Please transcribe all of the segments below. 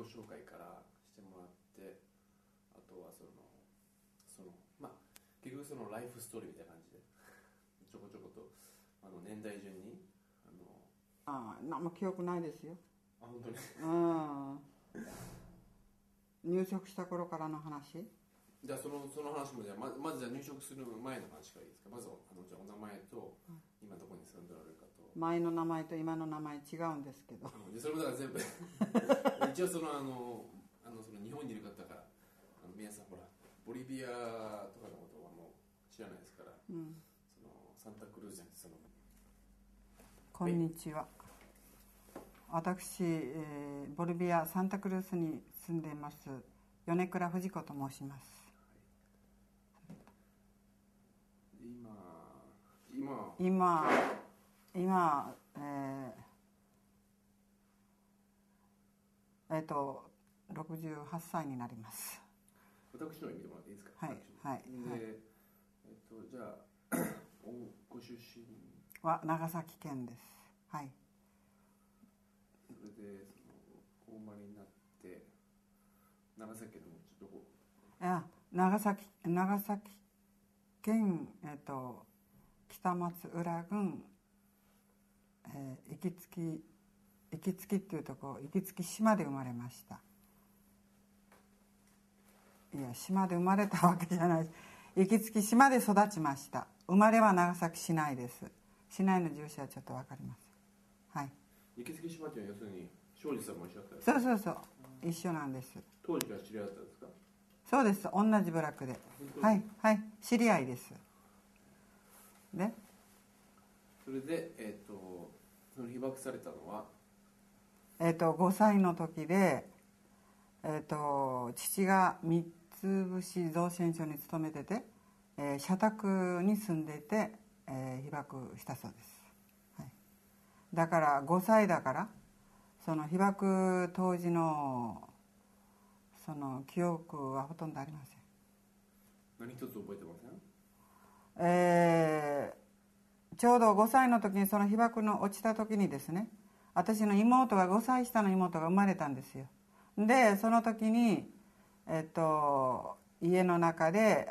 紹介からしてもらって、あとはまあ結局そのライフストーリーみたいな感じでちょこちょこと年代順に何も記憶ないですよ。 本当に入植した頃からの話。 じゃあその話もまずじゃあ入植する前の話からいいですか。まずじゃあお名前と今どこに住んでおられるかと。 前の名前と今の名前違うんですけど、 でそれもだから全部一応その日本にいる方が皆さんほらボリビアとかのことはもう知らないですから、そのサンタクルーズじゃなくてこんにちは。私、ボリビアサンタクルースに住んでいます米倉藤子と申します。今68歳になります。 私の見てもらっていいですか。 はいはい。 で、じゃあご出身は長崎県です。はい。 それでお生まれになって長崎県のどこ？ 長崎県北松浦郡行月っていうとこ行月島で生まれました。いや島で生まれたわけじゃない。行月島で育ちました。生まれは長崎市内です。市内の住所はちょっと分かります。はい。 行月島っていうのは要するに庄司さんも一緒だったんですか。 そう一緒なんです。 当時から知り合ったんですか。 そうです。同じ部落で。はい知り合いです。でそれでその被爆されたのは 5歳の時で父が三菱造船所に勤めてて、社宅に住んでいて、被爆したそうです。はい、だから5歳だからその被爆当時のその記憶はほとんどありません。 何一つ覚えてません？ ちょうど5歳の時にその被爆の落ちた時にですね、私の妹が5歳下の妹が生まれたんですよ。でその時に家の中で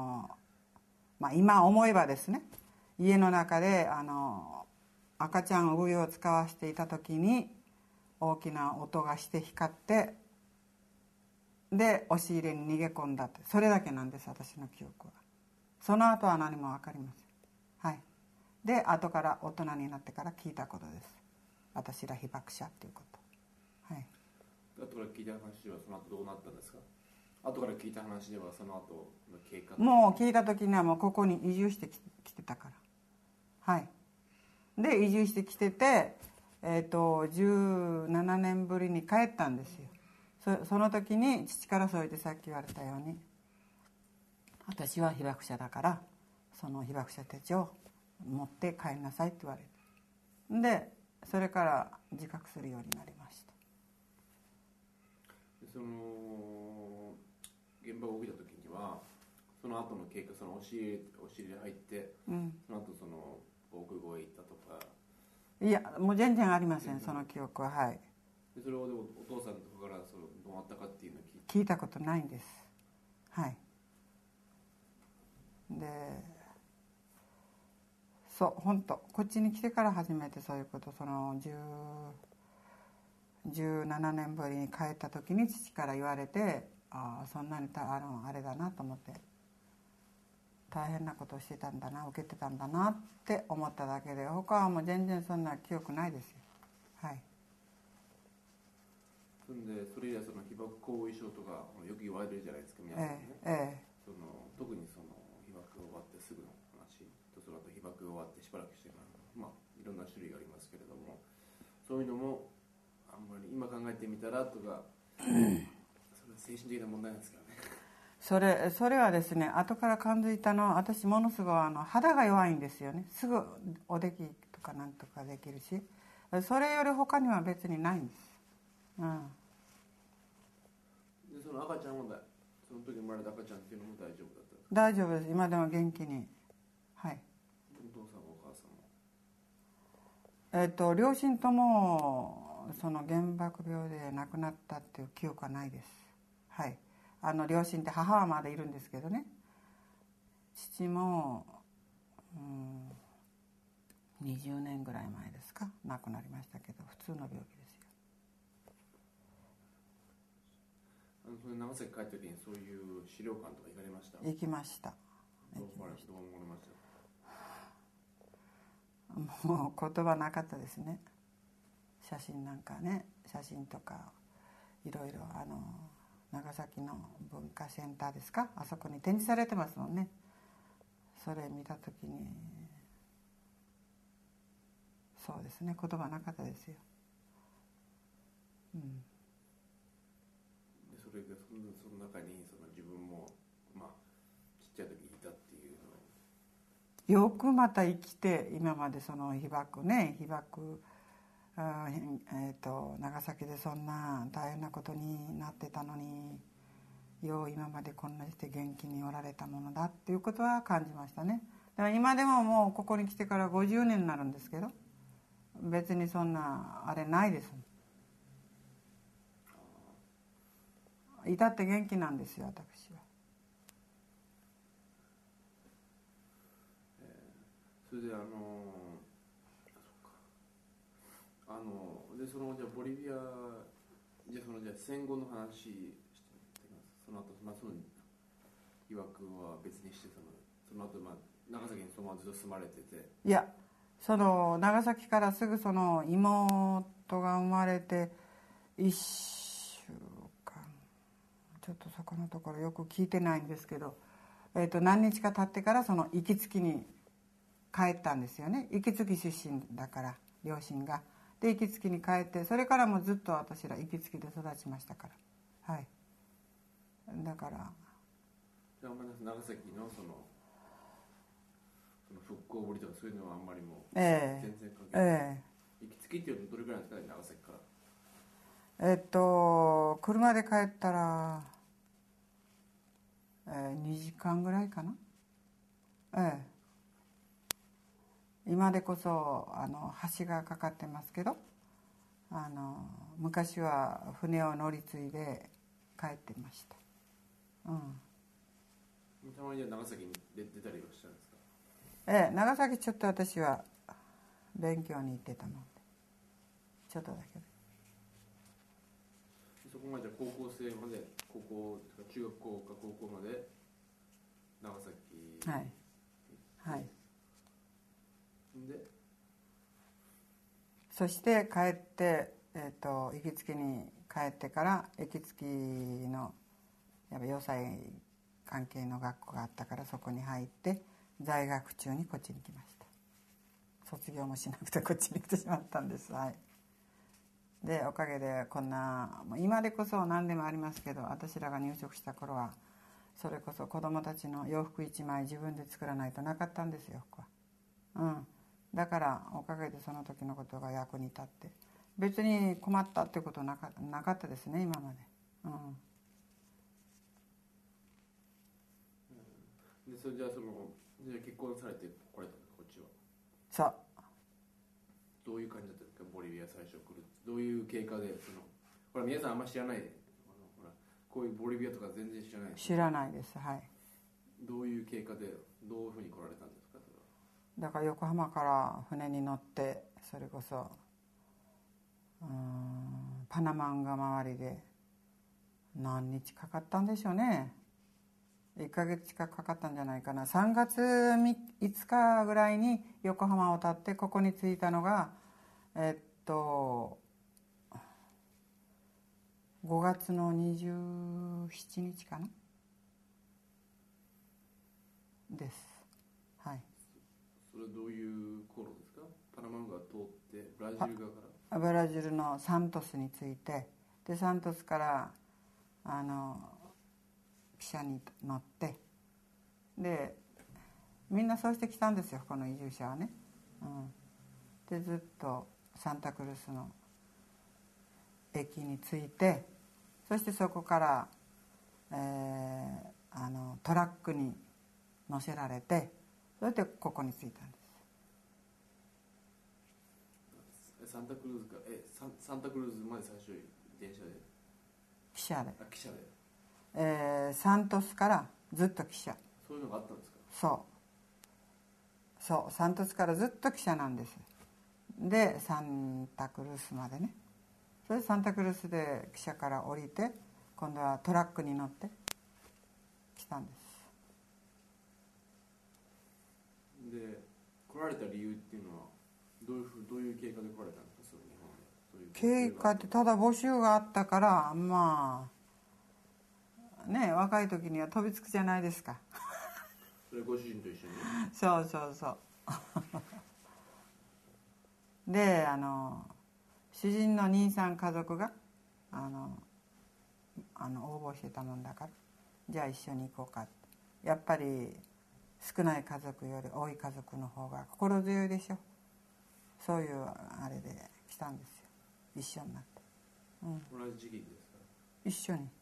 今思えばですね、家の中で赤ちゃん産湯を使わせていた時に大きな音がして光って、で押し入れに逃げ込んだって、それだけなんです、私の記憶は。その後は何も分かりません。はい。で後から大人になってから聞いたことです。私ら被爆者っていうこと。はい。 後から聞いた話ではその後どうなったんですか。後から聞いた話ではその後の経過。 もう聞いた時にはもうここに移住してきてたから。はい。で移住してきてて、17年ぶりに帰ったんですよ。その時に父からそう言ってさっき言われたように、私は被爆者だからその被爆者手帳持って帰りなさいって言われて、でそれから自覚するようになりました。 その現場が起きた時にはその後の経過、その押し入れ入って、その後その防空壕へ行ったとか。 いやもう全然ありません、その記憶は。はい。 でそれをでもお父さんとかからどうなったかっていうのを聞いたことないんです。はい。で本当こっちに来てから初めてそういうこと、その17年ぶりに帰った時に父から言われて、そんなにあれだなと思って、大変なことをしてたんだな、受けてたんだなって思っただけで、他はもう全然そんな記憶ないですよ。はい。 それ以来その被爆後遺症とかよく言われるじゃないですか、皆さんね。特にその被爆が終わってすぐの話と、その後被爆が終わってしばらくしてからいろんな種類がありますけれども、そういうのもあんまり今考えてみたらとかそれは精神的な問題なんですからね。それはですね、後から感づいたのは、私ものすごい肌が弱いんですよね。すぐおできとかなんとかできるし、それより他には別にないんです。 でその赤ちゃんはその時生まれた赤ちゃんっていうのも大丈夫だったんですか。 大丈夫です。今でも元気に。はい。 お父さんもお母さんも両親ともその原爆病で亡くなったっていう記憶はないです。はい。両親って母はまだいるんですけどね、父も、20年ぐらい前ですか、亡くなりましたけど、普通の病気ですよ。 それ長崎帰った時にそういう資料館とか行かれました？ 行きました。 どう思われました？ もう言葉なかったですね。写真なんかね、写真とかいろいろ長崎の文化センターですか、あそこに展示されてますもんね。それ見た時にそうですね、言葉なかったですよ。 でそれがその中に自分もちっちゃい時にいたっていうのをよくまた生きて、今までその被爆長崎でそんな大変なことになってたのに、よう今までこんなして元気におられたものだっていうことは感じましたね。だから今でももうここに来てから50年になるんですけど、別にそんなあれないです。至って元気なんですよ、私は。 それででじゃあボリビアじゃあ戦後の話してみます。その後その被爆は別にしてその後長崎にそのままずっと住まれてて。 いや、その長崎からすぐその妹が生まれて1週間、ちょっとそこのところよく聞いてないんですけど、何日か経ってからその息月に帰ったんですよね。息月出身だから両親が。で息月に帰って、それからもずっと私ら息月で育ちましたから。はい。だからじゃあ長崎のその復興ぶりとかそういうのはあんまりもう全然関係ない。息月っていうのはどれくらいなんですかね、長崎から。 車で帰ったら、2時間ぐらいかな。今でこそ橋がかかってますけど、昔は船を乗り継いで帰ってました。 たまに長崎に出たりはしたんですか？ 長崎ちょっと私は勉強に行ってたので、ちょっとだけで。 そこまで高校生まで、中学校か高校まで長崎。 はいはい。 でそして帰って、息月に帰ってから息月のやっぱ洋裁関係の学校があったから、そこに入って在学中にこっちに来ました。卒業もしなくてこっちに来てしまったんです。はい。でおかげでこんな、今でこそ何でもありますけど、私らが入職した頃はそれこそ子供たちの洋服1枚自分で作らないとなかったんですよ、ここは。だからおかげでその時のことが役に立って、別に困ったってことなかったですね、今まで。 でそれじゃあ結婚されてこれたんですか、こっちは。 そう。 どういう感じだったんですか、ボリビア最初来る。どういう経過でほら皆さんあんまり知らないで、ほらこういうボリビアとか全然知らない。 知らないです。はい。 どういう経過でどういうふうに来られたんですか？それはだから横浜から船に乗って、それこそパナマンが周りで何日かかったんでしょうね。1ヶ月近くかかったんじゃないかな。3月5日ぐらいに横浜を立ってここに着いたのが5月の27日かなです。はい。 それはどういう頃ですか？パナマ運河通ってブラジル側から。 ブラジルのサントスに着いて、でサントスから汽車に乗って、でみんなそうして来たんですよ、この移住者はね。でずっとサンタクルスの駅に着いて、そしてそこから、トラックに乗せられて、それでここに着いたんです。 サンタクルーズかサンタクルーズまで最初電車で汽車で汽車で、 サントスからずっと汽車。 そういうのがあったんですか？ そうサントスからずっと汽車なんです。でサンタクルースまでね。それでサンタクルースで汽車から降りて今度はトラックに乗って来たんです。 で来られた理由っていうのはどういう経過で来られたんですか？日本で経過ってただ募集があったから、まあね、若い時には飛びつくじゃないですか。 それご主人と一緒に？ そうで主人の兄さん家族が応募してたもんだから、じゃあ一緒に行こうかって。やっぱり少ない家族より多い家族の方が心強いでしょ。そういうあれで来たんですよ、一緒になって、 同じ時期ですか？ 一緒に。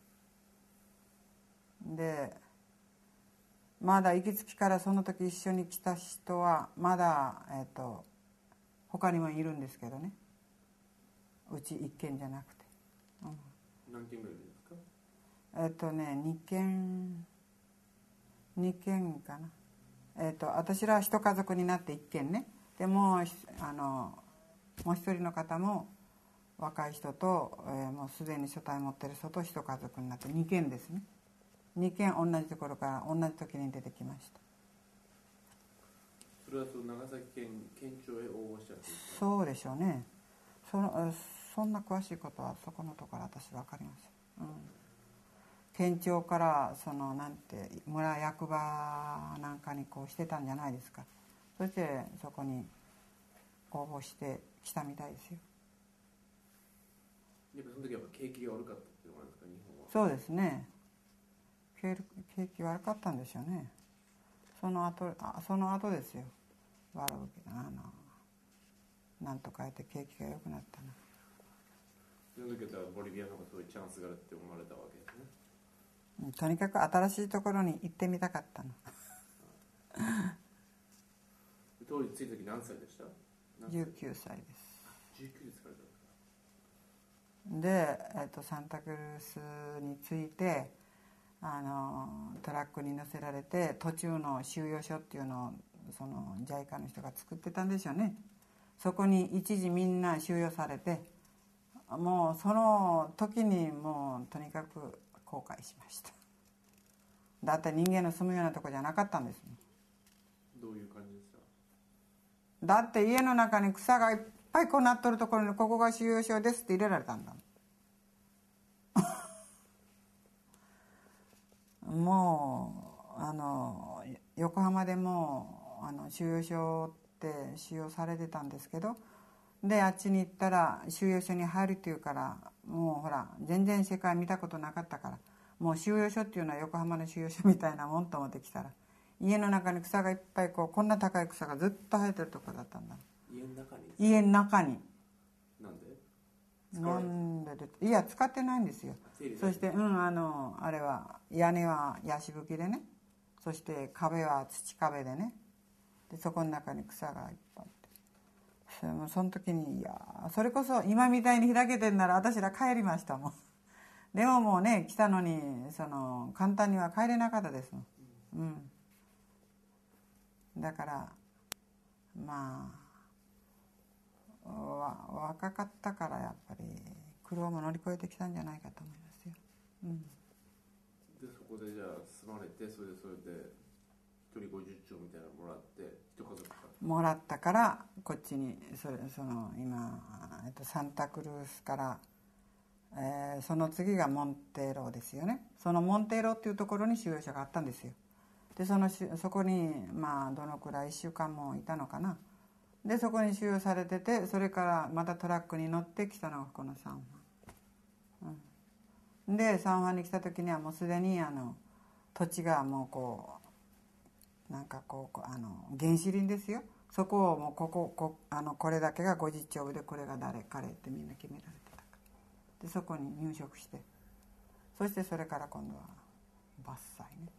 でまだ行きつきからその時一緒に来た人はまだ他にもいるんですけどね、うち一軒じゃなくて、 何軒ぐらいですか ？2軒かな。私ら一家族になって1軒ね。でもう一人の方も若い人と、もうすでに所帯持ってる人と一家族になって2軒ですね。2軒同じところから同じ時に出てきました。 それは長崎県県庁へ応募したんですか？ そうでしょうね。そんな詳しいことはそこのところ私分かりません。県庁からなんて村役場なんかにこうしてたんじゃないですか。そしてそこに応募してきたみたいですよ。 やっぱその時は景気が悪かったっていうのがあるんですか、日本は？ そうですね。景気悪かったんでしょうね。その後ですよ。悪くなんとかやって景気が良くなったな。 その時はボリビアの方がそういうチャンスがあるって思われたわけですね。 とにかく新しいところに行ってみたかったの。 当時着いた時何歳でした ？19歳です。 19ですからで、サンタクルースに着いてトラックに乗せられて途中の収容所っていうのをJICA の人が作ってたんでしょうね。そこに一時みんな収容されて、もうその時にもうとにかく後悔しました。だって人間の住むようなとこじゃなかったんですもん。 どういう感じでした？ だって家の中に草がいっぱいこうなっとるところにここが収容所ですって入れられたんだもう横浜でも収容所って使用されてたんですけど、であっちに行ったら収容所に入るっていうから、もうほら全然世界見たことなかったから、もう収容所っていうのは横浜の収容所みたいなもんと思ってきたら、家の中に草がいっぱいこんな高い草がずっと生えてるところだったんだ。 家の中に？ 家の中に。 なんで？ いや使ってないんですよ。そしてあれは屋根はヤシ吹きでね、そして壁は土壁でね、でそこの中に草がいっぱいあって、その時にいやそれこそ今みたいに開けてんなら私ら帰りましたもん。でももうね来たのに簡単には帰れなかったですもん。だからまあ若かったからやっぱり苦労も乗り越えてきたんじゃないかと思いますよ。 でそこでじゃあ住まれて、それで一人50兆みたいなのもらって一家族もらったからこっちに今サンタクルースから、その次がモンテーロですよね。そのモンテーロっていうところに収容所があったんですよ。でそこにまあどのくらい1週間もいたのかな。でそこに収容されてて、それからまたトラックに乗ってきたのがこのサンファン、でサンファンに来た時にはもうすでに土地がもうなんか原始林ですよ。そこをもうこれだけが50丁でこれが誰彼ってみんな決められてたから、でそこに入植して、そしてそれから今度は伐採ね。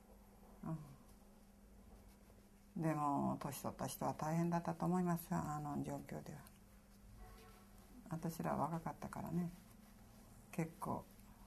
でも年取った人は大変だったと思いますよ、状況では。 私ら若かったからね、結構、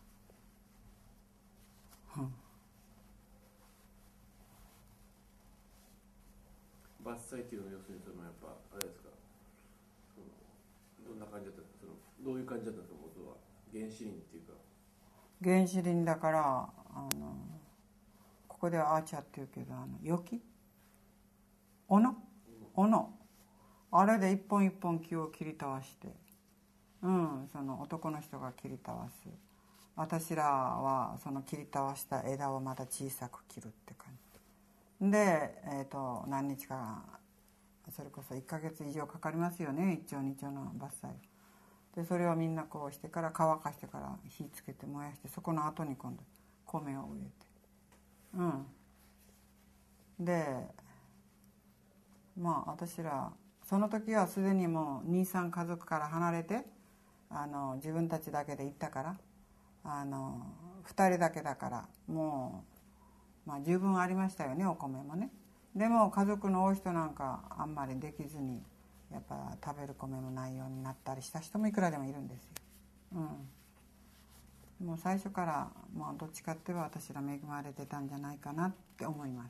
伐採っていうのは要するにやっぱあれですか、どんな感じだったんですか、どういう感じだったんですか、元は原始林っていうか。 原始林だから、ここではアーチャーっていうけど、ヨキ、斧、あれで一本一本木を切りたわして、その男の人が切りたわす。私らはその切りたわした枝をまた小さく切るって感じで、何日か、それこそ1ヶ月以上かかりますよね、一丁二丁の伐採で。それをみんなこうしてから乾かしてから火つけて燃やして、そこの後に今度米を植えて、でまあ私らその時はすでにもう23家族から離れて、自分たちだけで行ったから、2人だけだからもう、まあ、十分ありましたよね、お米もね。でも家族の多い人なんかあんまりできずに、やっぱ食べる米もないようになったりした人もいくらでもいるんですよ。もう最初から、まあ、どっちかっていうと私ら恵まれてたんじゃないかなって思います。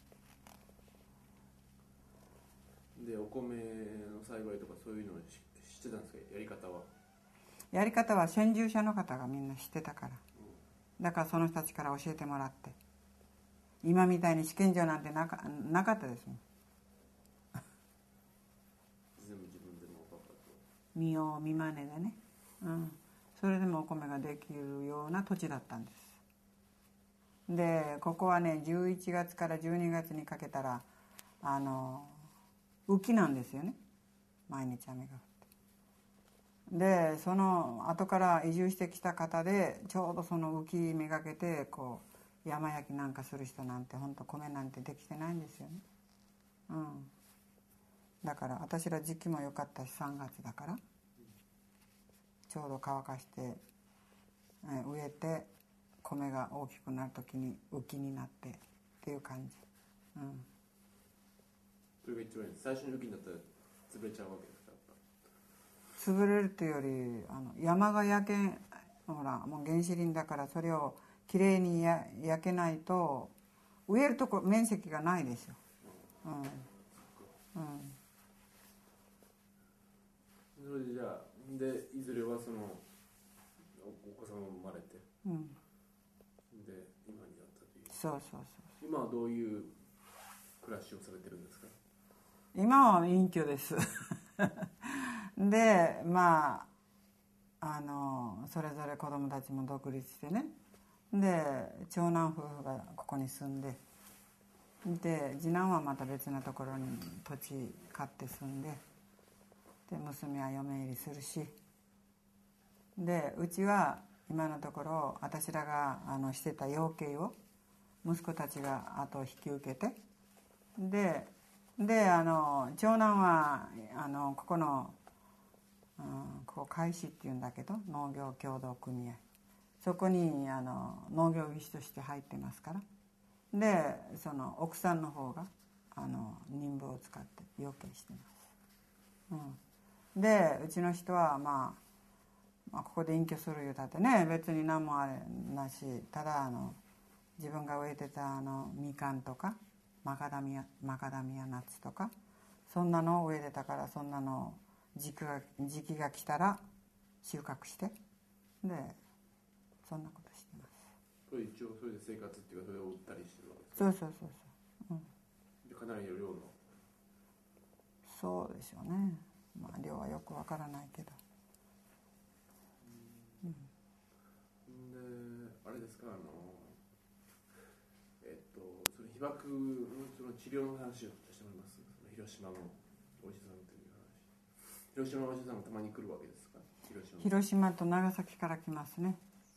でお米の栽培とかそういうのを知ってたんですか、やり方は。 やり方は先住者の方がみんな知ってたから、だからその人たちから教えてもらって、今みたいに試験場なんてなかったですもん。 全部自分でもパパと見よう見まねでね、それでもお米ができるような土地だったんです。でここはね、11月から12月にかけたら雨季なんですよね、毎日雨が降って。でその後から移住してきた方で、ちょうどその雨季めがけてこう山焼きなんかする人なんて、本当米なんてできてないんですよね。だから私ら時期も良かったし、3月だからちょうど乾かして植えて、米が大きくなる時に雨季になってっていう感じ。 それが一番いいです。最初に雨季になったら潰れちゃうわけですか。 潰れるというより、山が焼け、ほらもう原始林だから、それをきれいに焼けないと植えるとこ面積がないですよ。 それでじゃあいずれはそのお子様も生まれて、で今になったという。 そう今はどういう暮らしをされてるんですか。 今は隠居ですでまあそれぞれ子供たちも独立してね、で長男夫婦がここに住んで、で次男はまた別なところに土地買って住んで、で娘は嫁入りするし、でうちは今のところ私らがしてた養鶏を息子たちが後を引き受けて、で長男はここの、ここ海士っていうんだけど、農業協同組合、そこに農業技師として入ってますから、でその奥さんの方が任務を使って養鶏してます。でうちの人は、まあここで隠居するいうたってね、別に何もあれなし、ただ自分が植えてたみかんとかマカダミアナッツとか、そんなのを植えてたから、そんなの時期が来たら収穫して、でそんなことしてます。 それ一応それで生活っていうか、それを売ったりしてるわけですか。 そう、 でかなりの量の。 そうでしょうね。まあ量はよくわからないけど。 であれですか、その被爆のその治療の話をしてもらいます。広島のお医者さんという話。広島のお医者さんもたまに来るわけですか。 広島と長崎から来ますね。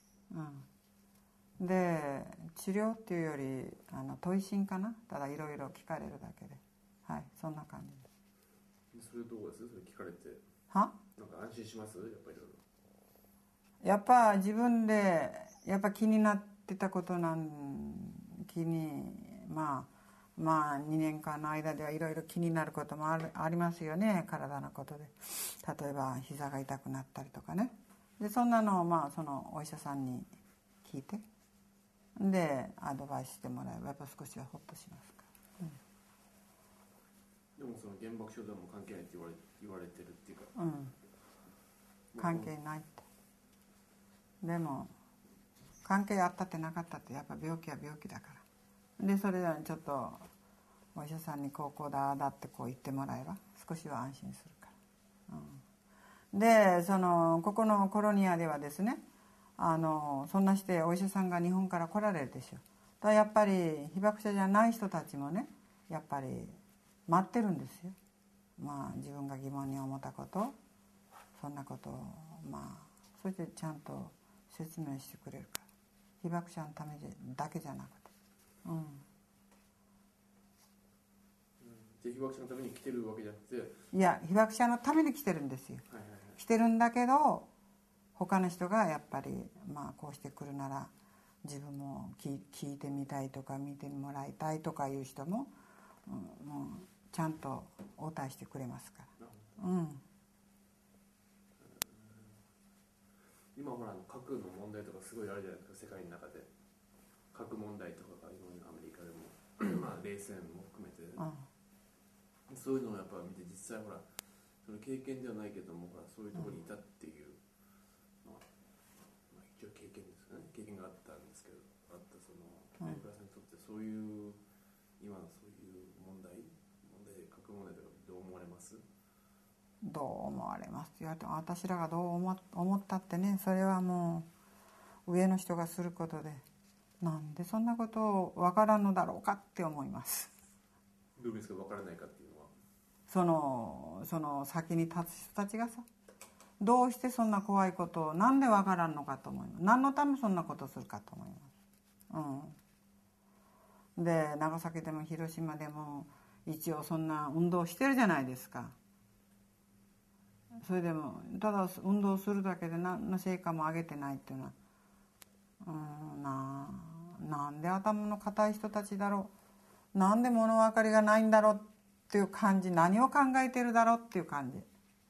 で治療っていうより問診かな、ただいろいろ聞かれるだけで、はい、そんな感じです。 それどうです？それ聞かれてはなんか安心します？やっぱりいろいろ。 やっぱ自分でやっぱ気になってたこと気にまあ2年間の間ではいろいろ気になることもありますよね、体のことで。例えば膝が痛くなったりとかね。でそんなのをまあそのお医者さんに聞いて、でアドバイスしてもらえばやっぱ少しはホッとしますから、 でもその原爆症状も関係ないって言われてるっていうか、 関係ないって。でも関係あったってなかったってやっぱ病気は病気だから。でそれでちょっとお医者さんにこうだってこう言ってもらえば少しは安心するから、でここのコロニアではですね、そんなしてお医者さんが日本から来られるでしょ。だからやっぱり被爆者じゃない人たちもね、やっぱり待ってるんですよ。まあ自分が疑問に思ったこと、そんなことをまあそしてちゃんと説明してくれるから、被爆者のためだけじゃなくて、 で被爆者のために来てるわけじゃなくて、 いや被爆者のために来てるんですよ、来てるんだけど他の人がやっぱりまあこうして来るなら自分も聞いてみたいとか見てもらいたいとかいう人も、もうちゃんと応対してくれますから。 今ほら核の問題とかすごいあるじゃないですか、世界の中で。核問題とかが今のアメリカでもまあ冷戦も含めて、そういうのをやっぱ見て、実際ほらその経験ではないけども、ほらそういうところにいたっていうのは、まあ、一応経験ですね、経験があったんですけど、その米倉さんにとってそういう今のそういう問題、核問題とかどう思われます？ どう思われますよ。私らがどう思ったってね、それはもう上の人がすることで、なんでそんなことを分からんのだろうかって思います。 どういうですか、分からないかっていうのは。 その先に立つ人たちがさ、どうしてそんな怖いことをなんで分からんのかと思います。何のためそんなことをするかと思います。で長崎でも広島でも一応そんな運動してるじゃないですか。それでもただ運動するだけで何の成果も上げてないっていうのは、なんで頭の固い人たちだろう、なんで物分かりがないんだろうっていう感じ、何を考えてるだろうっていう感じ。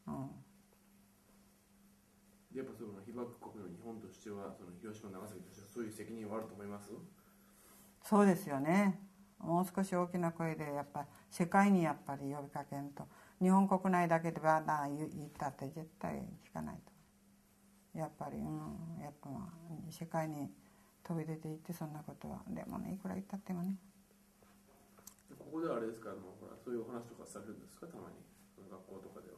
やっぱその被爆国の日本としては、その広島長崎としてはそういう責任はあると思います？ そうですよね。もう少し大きな声でやっぱり世界にやっぱり呼びかけんと、日本国内だけでバーッと言ったって絶対聞かないと。やっぱりやっぱ世界に飛び出ていってそんなことは。でもね、いくら言ったってもね。 ここではあれですか、ほらそういうお話とかされるんですか、たまに学校とかで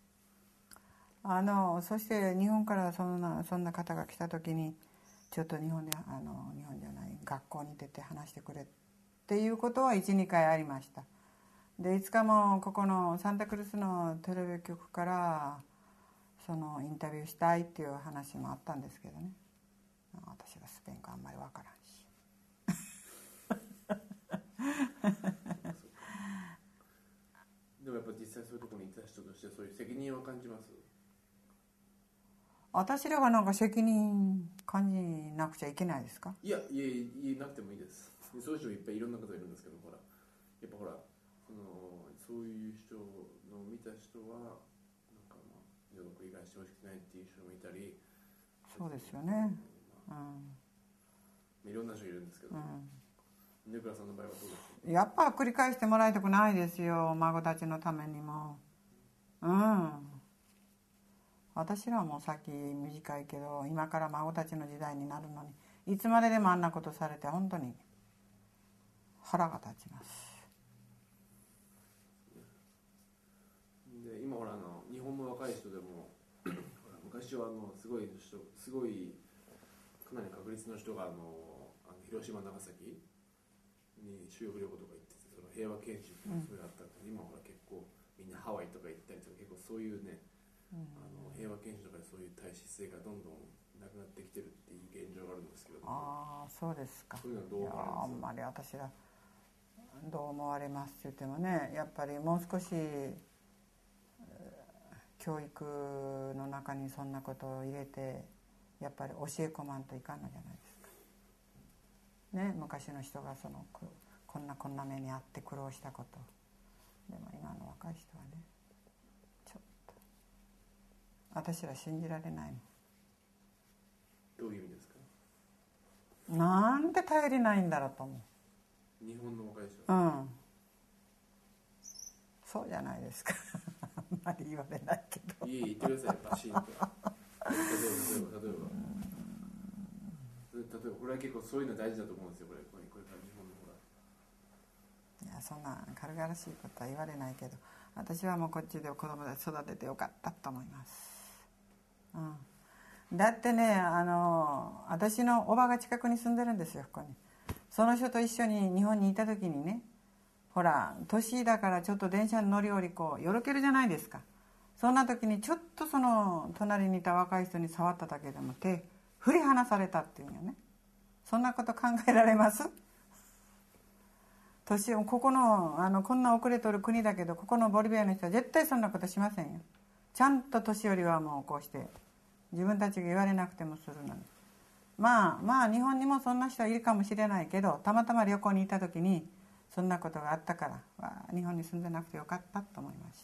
は。 そして日本からそんな方が来た時に、ちょっと日本じゃない学校に出て話してくれっていうことは 1,2 回ありました。でいつかもここのサンタクルスのテレビ局からそのインタビューしたいっていう話もあったんですけどね、私がスペイン語あんまり分からんしでもやっぱ実際そういうところにいた人としてそういう責任は感じます？ 私らがなんか責任感じなくちゃいけないですか？ いや言えなくてもいいです。そういう人いっぱいいろんな方いるんですけど、ほらやっぱほらそういう人の見た人はなんか二度と繰り返してほしくないっていう人もいたり。 そうですよね。 いろんな人いるんですけど、根倉さんの場合はどうですか？ やっぱ繰り返してもらいたくないですよ、孫たちのためにも。私らはもう先短いけど、今から孫たちの時代になるのにいつまででもあんなことされて本当に腹が立ちます。 で今ほら日本の若い人でも昔はすごいかなり確率の人が広島長崎に修学旅行とか行ってて、その平和研修っていうのがすごいあったんで、今ほら結構みんなハワイとか行ったりとか、結構そういうね、平和研修とかでそういう大使性がどんどんなくなってきてるっていう現状があるんですけど、 そうですか。 そういうのはどう思われます？ あんまり私らどう思われますって言ってもね、やっぱりもう少し教育の中にそんなことを入れてやっぱり教え込まんといかんのじゃないですかね。昔の人がそのこんな目にあって苦労したこと。でも今の若い人はね、ちょっと私ら信じられないもん。 どういう意味ですか？ なんで頼りないんだろうと思う。日本の若い人は。そうじゃないですか。あんまり言われないけど。 言ってください、バシンと。例えばこれは結構そういうの大事だと思うんですよ。これから日本の方が。 いや、そんな軽々しいことは言われないけど、私はもうこっちで子供たち育ててよかったと思います。だってね、私のおばが近くに住んでるんですよ、ここに。その人と一緒に日本にいた時にね、ほら年だからちょっと電車に乗り降りこうよろけるじゃないですか。そんな時にちょっとその隣にいた若い人に触っただけでも手振り離されたっていうんよね。そんなこと考えられます？年をここの、こんな遅れとる国だけど、ここのボリビアの人は絶対そんなことしませんよ。ちゃんと年寄りはもうこうして自分たちが言われなくてもするのに。まあ日本にもそんな人はいるかもしれないけど、たまたま旅行にいた時にそんなことがあったから、日本に住んでなくてよかったと思いました。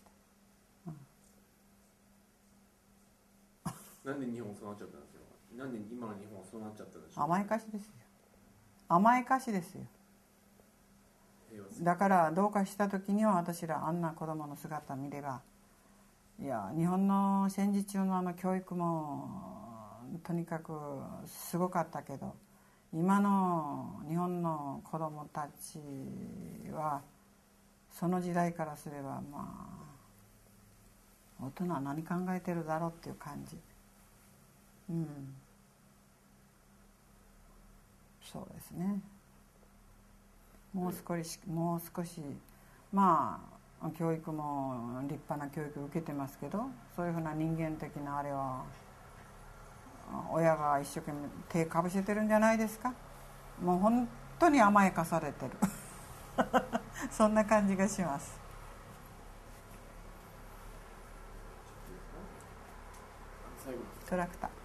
なんで日本そうなっちゃったんですよ。なんで今の日本そうなっちゃったんでしょう。 甘やかしですよ。甘やかしですよ。だからどうかした時には私らあんな子供の姿見れば、いや日本の戦時中の教育もとにかくすごかったけど、今の日本の子供たちはその時代からすれば大人は何考えてるだろうっていう感じ。そうですね。もう少し教育も立派な教育を受けてますけど、そういうふうな人間的なあれは親が一生懸命手かぶせてるんじゃないですか。もう本当に甘やかされてるそんな感じがします。トラクター、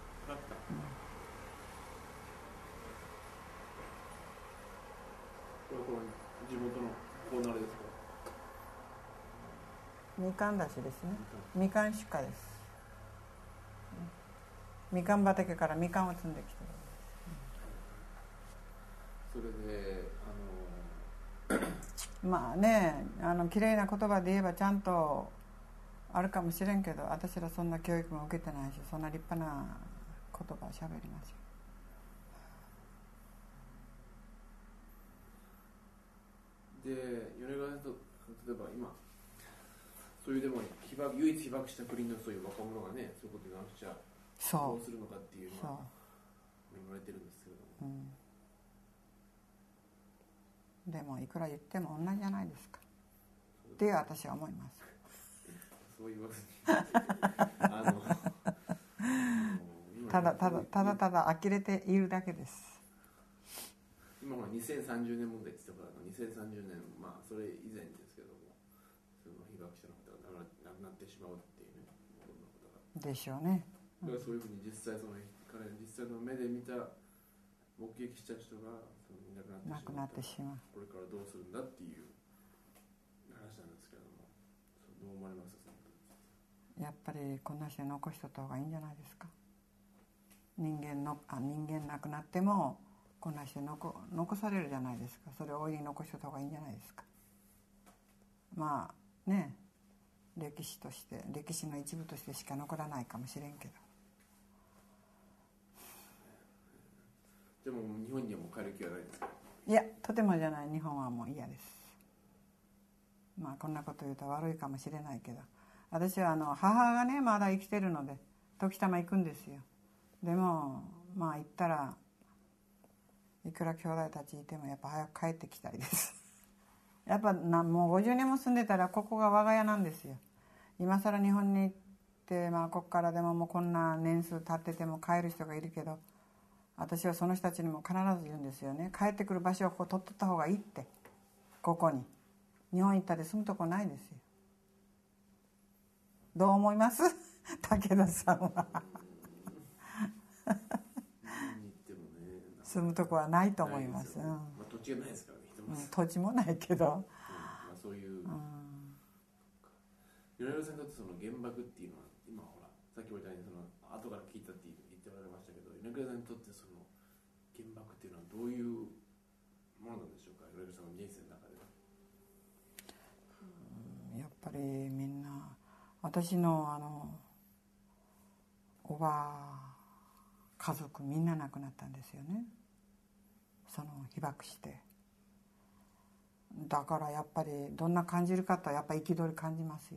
これ地元のこうなれですか？ みかんだしですね。みかん出荷です。みかん畑からみかんを摘んできてる。 それでまあね、綺麗な言葉で言えばちゃんとあるかもしれんけど、私らそんな教育も受けてないし、そんな立派な言葉をしゃべりません。 で、米川さんと例えば今そういうでも唯一被爆した国のそういう若者がね、そういうこと言わなくちゃどうするのかっていうのは言われてるんですけれども、 でもいくら言っても同じじゃないですかって私は思います。 そう言わずにただ呆れているだけです。 今は2030年問題って言ってたから2030年、それ以前ですけども、その被爆者の方が亡くなってしまうっていうね、 でしょうね。 だからそういうふうに実際彼の実際の目で見た目撃した人が亡くなってしまう、これからどうするんだっていう話なんですけれども、どう思われますか？ やっぱりこんな人残しとった方がいいんじゃないですか。人間亡くなってもこんな人残されるじゃないですか。それを大いに残しとった方がいいんじゃないですか。歴史の一部としてしか残らないかもしれんけど。 でも日本にはもう帰る気はないですか？ いや、とてもじゃない。日本はもう嫌です。こんなこと言うと悪いかもしれないけど、私は母がねまだ生きてるので時たま行くんですよ。でも行ったらいくら兄弟たちいてもやっぱ早く帰ってきたいですやっぱもう50年も住んでたらここが我が家なんですよ。今更日本に行ってここからでももうこんな年数経ってても帰る人がいるけど、私はその人たちにも必ず言うんですよね。帰ってくる場所を取っとった方がいいって。ここに日本行ったら住むとこないですよ。どう思います武田さんは住むとこはないと思います。 土地がないですからね。 土地もないけど、 まあ、そういう、米倉さんにとってその原爆っていうのは今ほらさっき言ったようにその後から聞いたって言っておられましたけど、米倉さんにとってその原爆っていうのはどういうものなんでしょうか、米倉さんの人生の中では。 やっぱりみんな私のおば家族みんな亡くなったんですよね、その被爆して。だからやっぱりどんな感じるかとはやっぱり憤り感じますよ。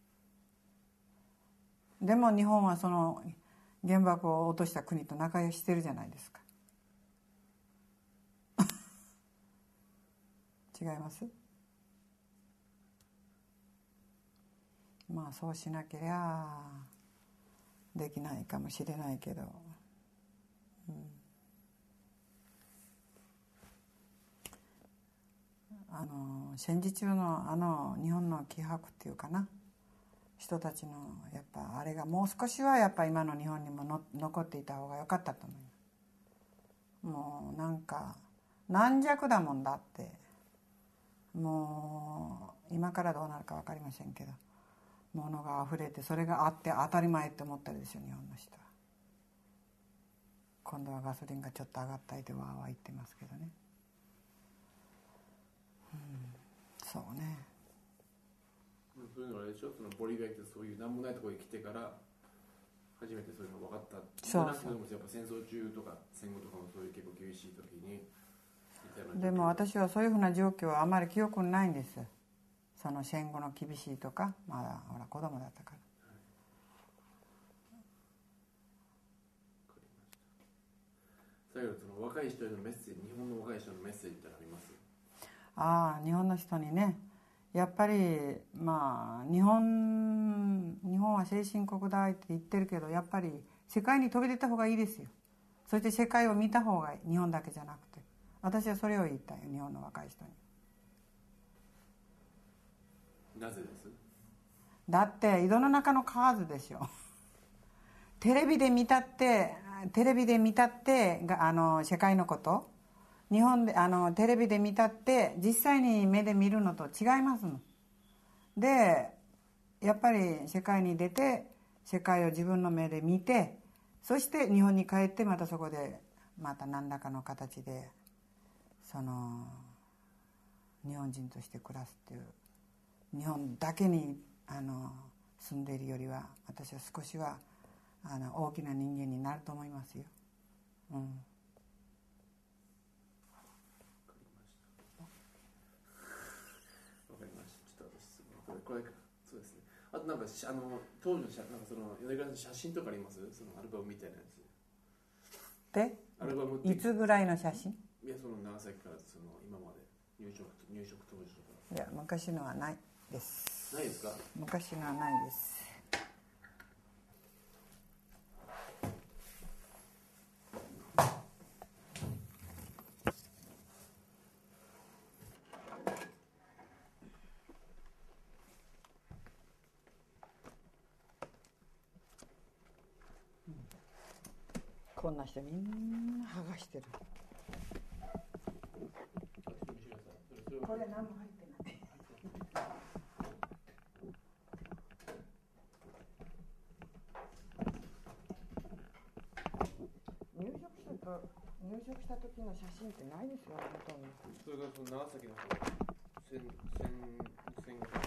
でも日本はその原爆を落とした国と仲良ししてるじゃないですか違います？まあそうしなけりゃできないかもしれないけど、戦時中の日本の気迫っていうかな、人たちのやっぱあれがもう少しはやっぱ今の日本にも残っていた方が良かったと思います。もうなんか軟弱だもんだって、もう今からどうなるか分かりませんけど、物が溢れてそれがあって当たり前って思ったでしょ日本の人は。今度はガソリンがちょっと上がったりでわーわー言ってますけどね、そうね。 そういうのはあれでしょ、そのボリビアってそういう何もないところに来てから初めてそういうのが分かった。そうそう。やっぱ戦争中とか戦後とかもそういう結構厳しい時に。 でも私はそういうふうな状況はあまり記憶にないんです。その戦後の厳しいとか、まだほら子供だったから。 最後その若い人へのメッセージ、日本の若い人へのメッセージってあります？ 日本の人にね、やっぱりまあ日本は先進国だって言ってるけど、やっぱり世界に飛び出た方がいいですよ。そして世界を見た方がいい、日本だけじゃなくて。私はそれを言いたいよ、日本の若い人に。 なぜです？ だって井戸の中の蛙でしょテレビで見たって世界のこと、日本でテレビで見たって実際に目で見るのと違いますので、やっぱり世界に出て世界を自分の目で見て、そして日本に帰ってまたそこでまた何らかの形でその日本人として暮らすっていう、日本だけに住んでいるよりは私は少しは大きな人間になると思いますよ。わかりました。ちょっと私これそうですね。あとなんか当時のなんかその米倉さんの写真とかあります？そのアルバムみたいなやつ。 で？ アルバムいつぐらいの写真？ いや、その長崎からその今まで入植当時とか。 いや、昔のはないです。 ないですか？ 昔のはないです。こんな人みんな剥がしてる。これ何も入ってない。入植した時の写真ってないですよ、本当に。 それがその長崎の戦後の写真が。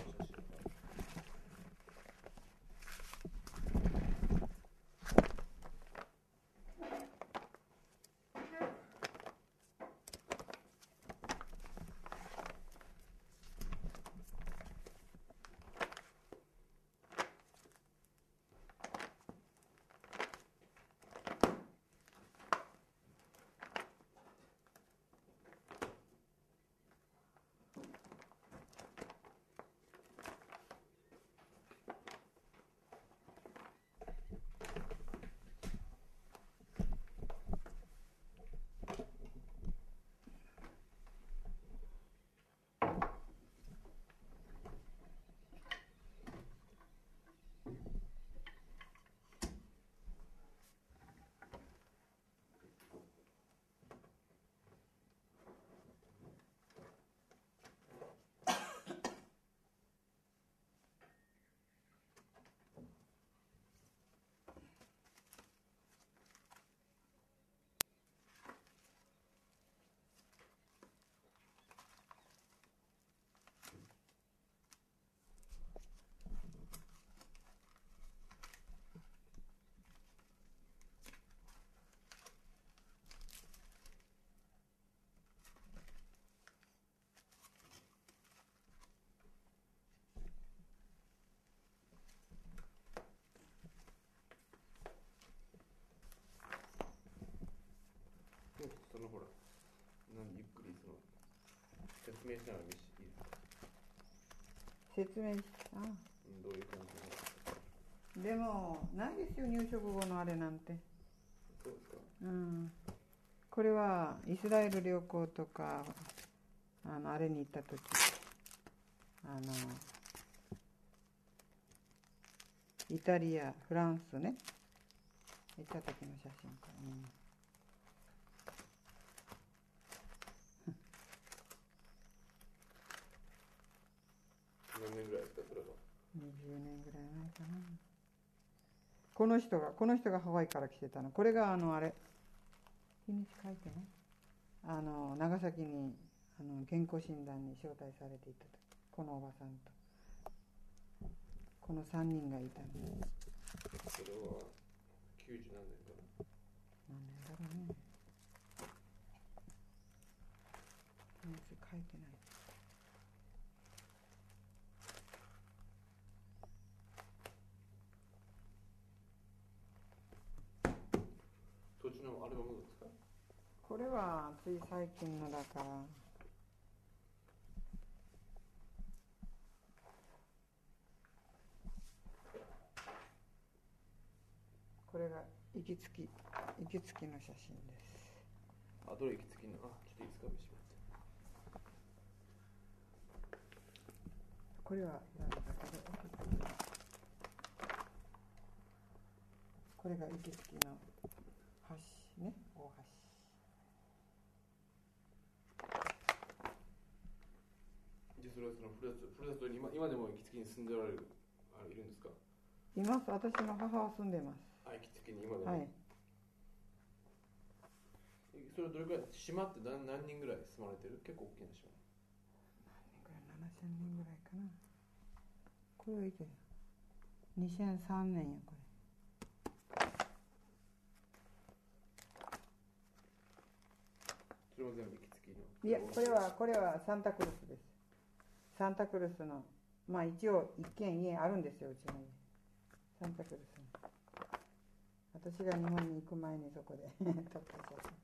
のほらゆっくりその説明しながらいいですか？ 説明しどういう感じでもないですよ、入植後のあれなんて。 そうですか。 これはイスラエル旅行とかあれに行った時、イタリア、フランスね、行った時の写真か。 何年ぐらいですか、それは。 20年ぐらい前かな。この人がハワイから来てたの。これがあれ日にち書いてね、長崎に健康診断に招待されていた時、このおばさんとこの3人がいたの。 それは90何年かな。 何年だろうね。日にち書いてない。 土地のアルバムですか？ これはつい最近のだから、これが行きつきの写真です。 どれ行きつきの、ちょっといいですか、見せてもらって。 これはなんだけど、これが行きつきの橋ね、大橋。 でそれはそのふるさとに今でも行きつけに住んでおられるいるんですか？ います。私の母は住んでます。 行きつけに今でも。 はい。 それはどれくらい、島って何人ぐらい住まれてる？結構大きな島。 何人ぐらい？7000人ぐらいかな。これはいける。2003年やこれ。 それも全部行きつけの。 いや、これはサンタクルスです。サンタクルスの一応一軒家あるんですよ、うちの家。サンタクルスの。私が日本に行く前にそこで撮った写真。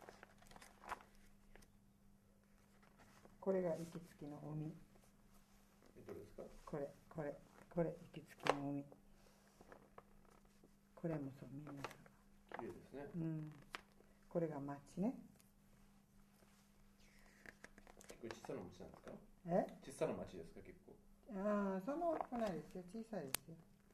これが行きつきの海。 どれですか？ これ行きつきの海。これもそうみんな綺麗ですね。 これが町ね。 結構小さな町なんですか？小さな町ですか、結構。 そんな大きくないですよ、小さいですよ。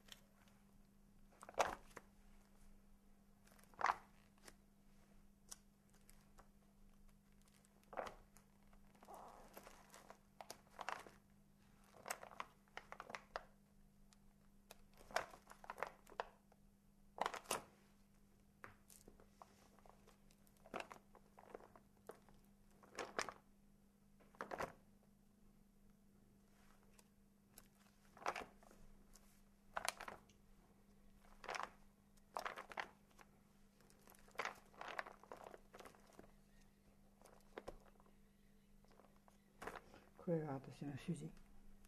これが私の主人。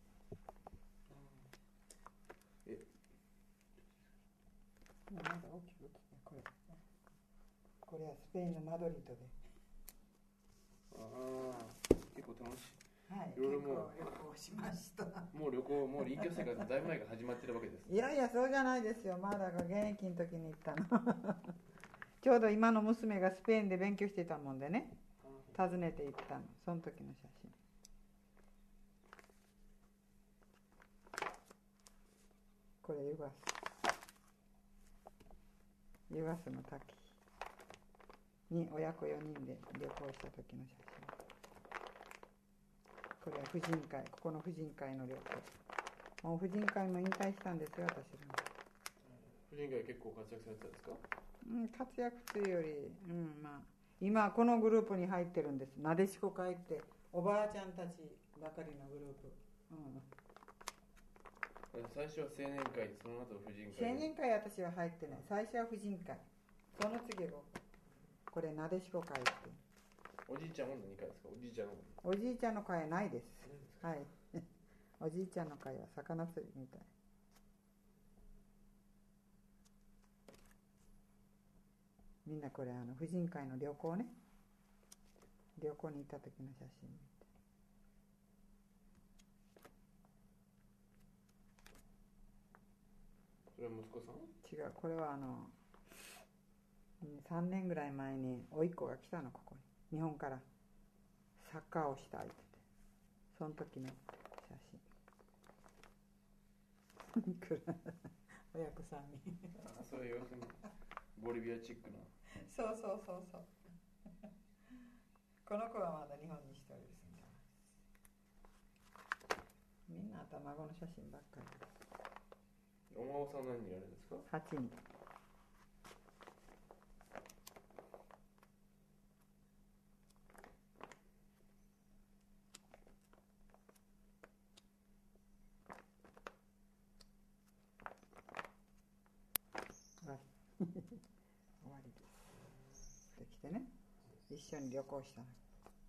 まだ大きく写ってこれはスペインのマドリードで。 結構楽しい。 はい、 いろいろもう旅行しました。 もう臨居生活だいぶ前から始まってるわけです。 いやそうじゃないですよ。まだ現役の時に行ったの。ちょうど今の娘がスペインで勉強してたもんでね、訪ねて行ったの。その時の写真。これユガスの滝に親子4人で旅行した時の写真。これは婦人会、ここの婦人会の旅行。もう婦人会も引退したんですよ、私ら。 婦人会結構活躍されてたんですか？ 活躍というより、今このグループに入ってるんです。なでしこ会っておばあちゃんたちばかりのグループ。 最初は青年会、その後婦人会。青年会私は入ってない。最初は婦人会。その次はこれなでしこ会って。 おじいちゃんは何会ですか？おじいちゃんの会はないです。はい。おじいちゃんの会は魚釣りみたい。みんなこれ婦人会の旅行ね。 旅行に行った時の写真。 それは息子さん？ 違う、これは3年ぐらい前に甥っ子が来たの、ここに、日本からサッカーをしたいって言って、その時の写真親子さんにそれ要するにボリビアチックな。 そうそうそうそうこの子はまだ日本に一人ですみたいな。みんな卵の写真ばっかり。 お孫さん何人いられるんですか ？8人。終わりです。できてね、一緒に旅行したの。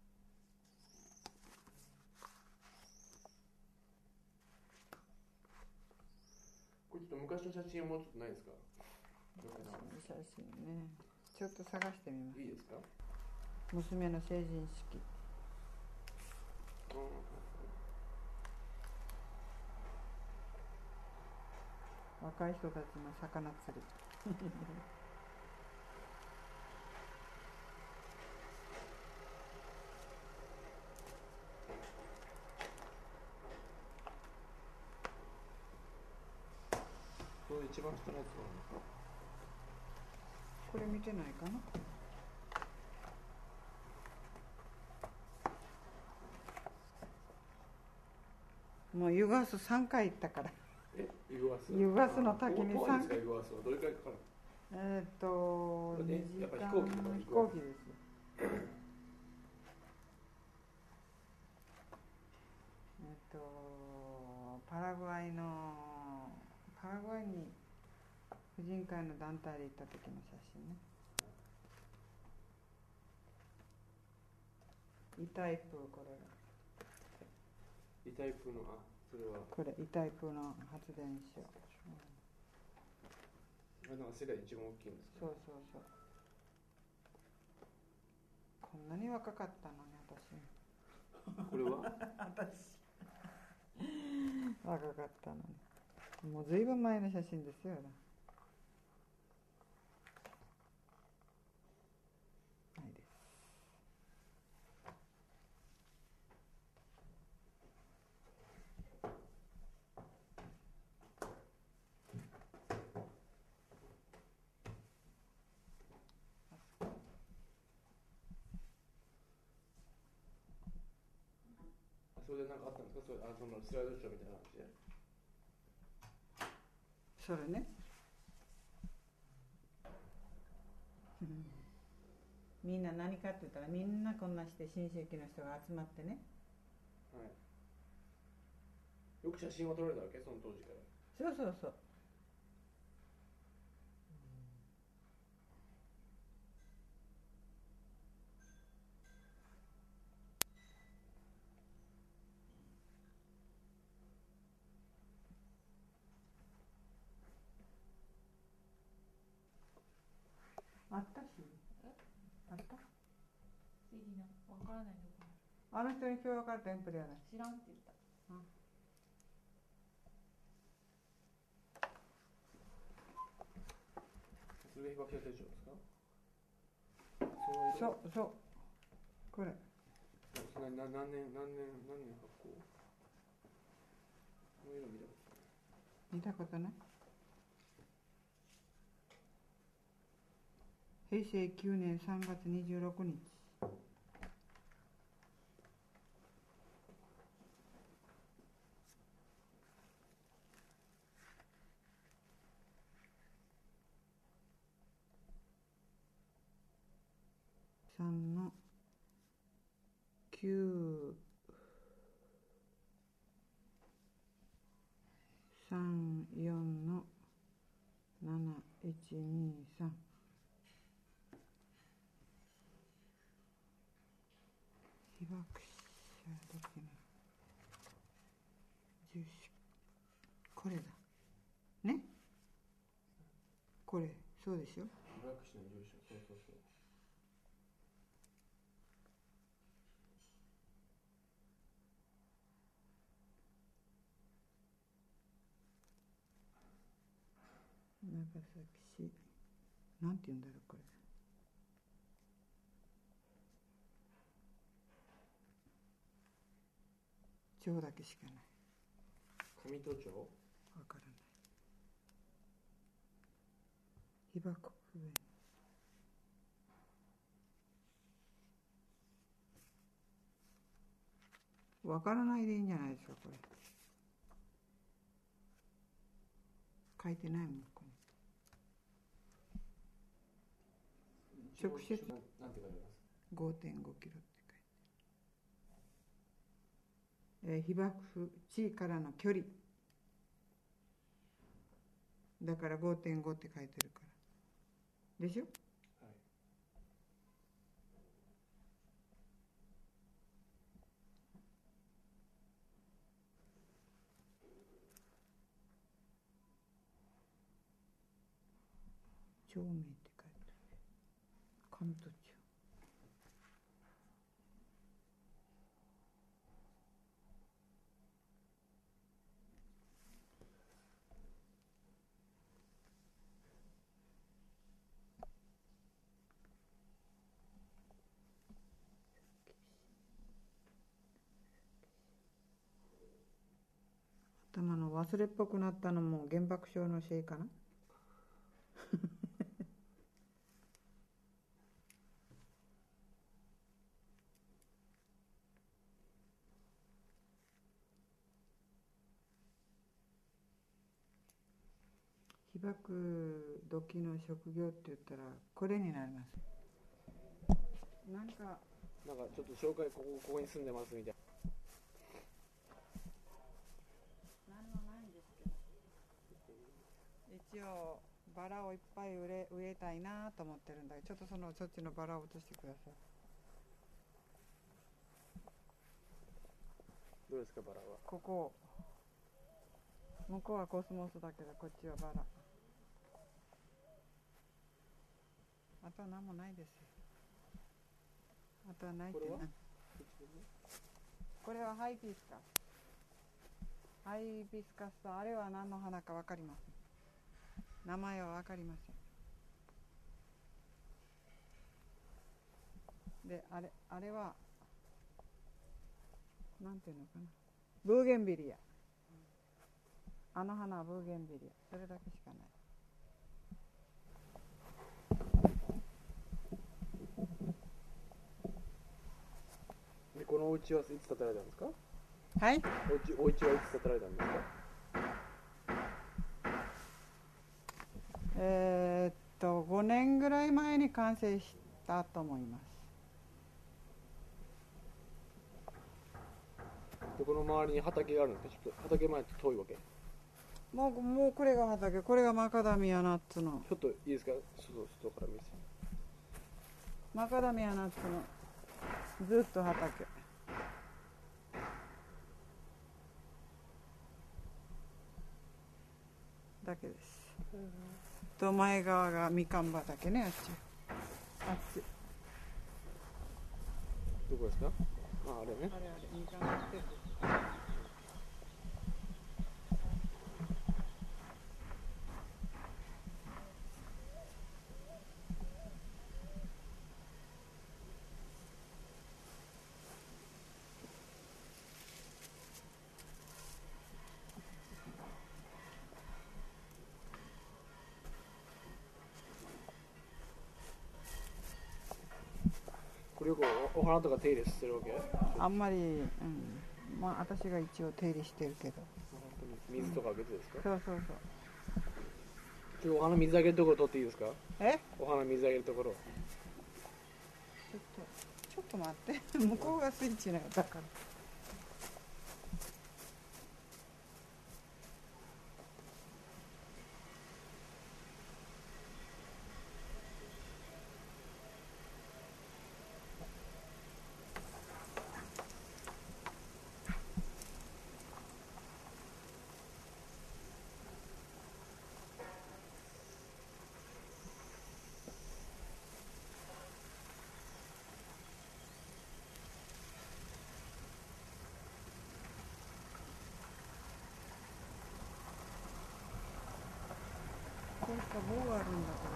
これちょっと昔の写真をもうちょっとないですか？ 写真ね、ちょっと探してみます。 いいですか？ 娘の成人式。若い人たちの魚釣りこれ一番下のやつはこれ見てないかな。もう湯ガス3回行ったから。 湯ガス？ 湯ガスの滝に 3回。湯ガスはどれくらいかかる？ 2時間。 やっぱ飛行機とか飛行機です。パラグアイに婦人会の団体で行った時の写真ね。イタイプー、これがイタイプの、それはこれイタイプーの発電所、 なんか世界一番大きいんですか？ そうそうそう。こんなに若かったのに私。 これは私若かったのに、もうずいぶん前の写真ですよ。ないです。 それで何かあったんですか？そのスライドショーみたいな感じで。 それね、みんな何かって言ったら、みんなこんなして親戚の人が集まってね、 はい、よく写真を撮られたわけ、その当時から。 そうそうそう。あったし、あった。 CDな、わからないところ。 あの人に今日分かるテンプレやない。 知らんって言った。 それが被爆者手帳ですか？ そうそう、これそれ何年発行？この色見たことない。 見たことない。平成9年3月26日。3の9、3、4の7、1、2、3。被爆者時の住所、これだね、これそうでしょ。 被爆者の住所、そうそうそう。 長崎市なんて言うんだろうこれ。町だけしかない。 上戸町。 わからない。被爆不便。わからないでいいんじゃないですかこれ。書いてないもんここに。直接なんて書いてあります？ 5.5 キロって書いて、被爆地からの距離だから 5.5 って書いてるからでしょ。 はい。 町名って書いてある。関東町。頭の忘れっぽくなったのも原爆症のせいかな。被爆時の職業って言ったらこれになります。なんかちょっと紹介ここに住んでますみたいな。 何もないんですけど、一応バラをいっぱい植えたいなと思ってるんだけど、ちょっとそっちのバラを落としてください。 どうですかバラは？ ここ向こうはコスモスだけどこっちはバラ。あとは何もないですよ。あとはないってな。これはハイビスカス。ハイビスカスとあれは何の花か分かりません。名前は分かりません。で、あれはなんていうのかな。ブーゲンビリア。あの花はブーゲンビリア。それだけしかない。 でこのお家はいつ建てられたんですか？ はい。 お家はいつ建てられたんですか ？5年ぐらい前に完成したと思います。 でこの周りに畑があるんですか？ちょっと畑前って遠いわけ？ もうこれが畑、これがマカダミアナッツの。 ちょっといいですか？外から見せて。 マカダミアナッツのずっと畑。だけです。と前側がみかん畑ね、あっち。 どこですか？あれね。 あれみかん畑。 これよくお花とか手入れしてるわけ？ あんまり、まあ私が一応手入れしてるけど。 水とか別ですか？ そうそうそう。 ちょっとお花水あげるところ取っていいですか？ え？ お花水あげるところ。 ちょっと待って。向こうがスイッチのよだから。 棒があるんだから。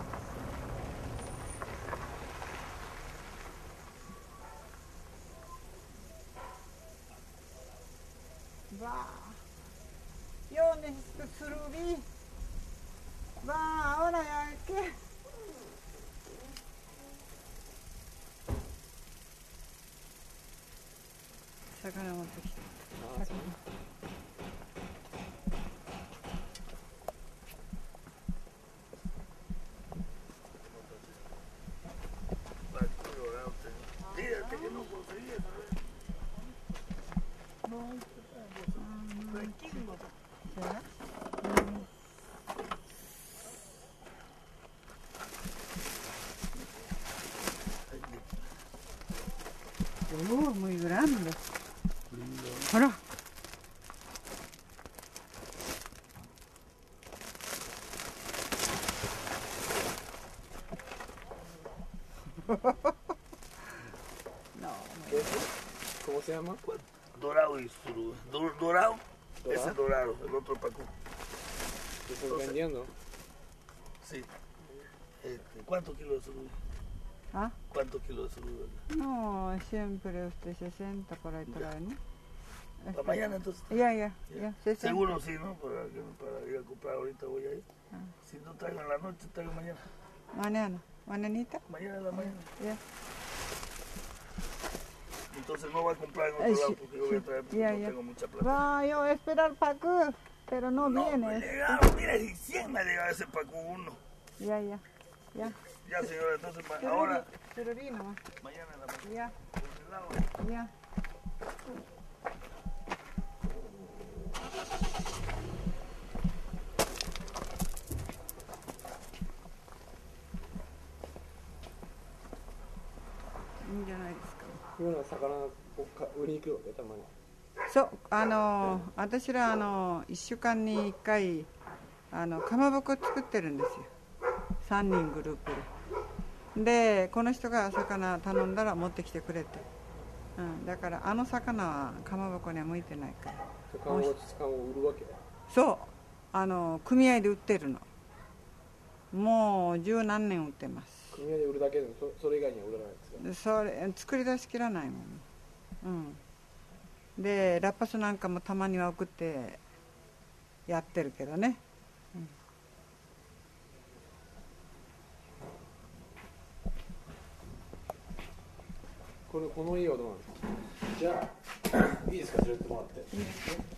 ばあ、ようねするび。ばあ、ahora ya que。魚持ってきて。muy grande. Ahora. ¿Cómo se llama? Dorado y suru. Dorado. Ese es dorado, el otro Pacu. ¿Qué estás vendiendo? Sí. ¿Cuántos kilos de surubí? ¿Ah? ¿Cuántos kilos de surubí? No, siempre usted 60 por ahí trae, ¿no? ¿Para mañana entonces? Ya. 60. Seguro sí, ¿no? Para ir a comprar ahorita voy a ir. Si no traigo en la noche, traigo mañana. ¿Mañanita? Mañana en la mañana. Ya. Entonces no voy a comprar en otro lado porque yo voy a traer porque no tengo mucha plata. Va yo a esperar Pacu, pero no viene. Me llegaron, mira, si 100 me ha llegado ese Pacu 1. Ya. Ya, señora, entonces ahora. Pero vi nomás. Mañana en la mañana. Ya.いいんじゃないですか。 こういうの魚を売りに行くわけたまに。 そう、私ら1週間に1回かまぼこ作ってるんですよ。3人グループで。でこの人が魚頼んだら持ってきてくれて、だから魚はかまぼこには向いてないから。 かまぼこを売るわけ？ そう、組合で売ってるの。もう十何年売ってます。 組合で売るだけでもそれ以外には売らないですか？ それ作り出しきらないもん。でラッパスなんかもたまには送ってやってるけどね。 この家はどうなんですか？じゃあいいですか、連れてもらって。いいですね。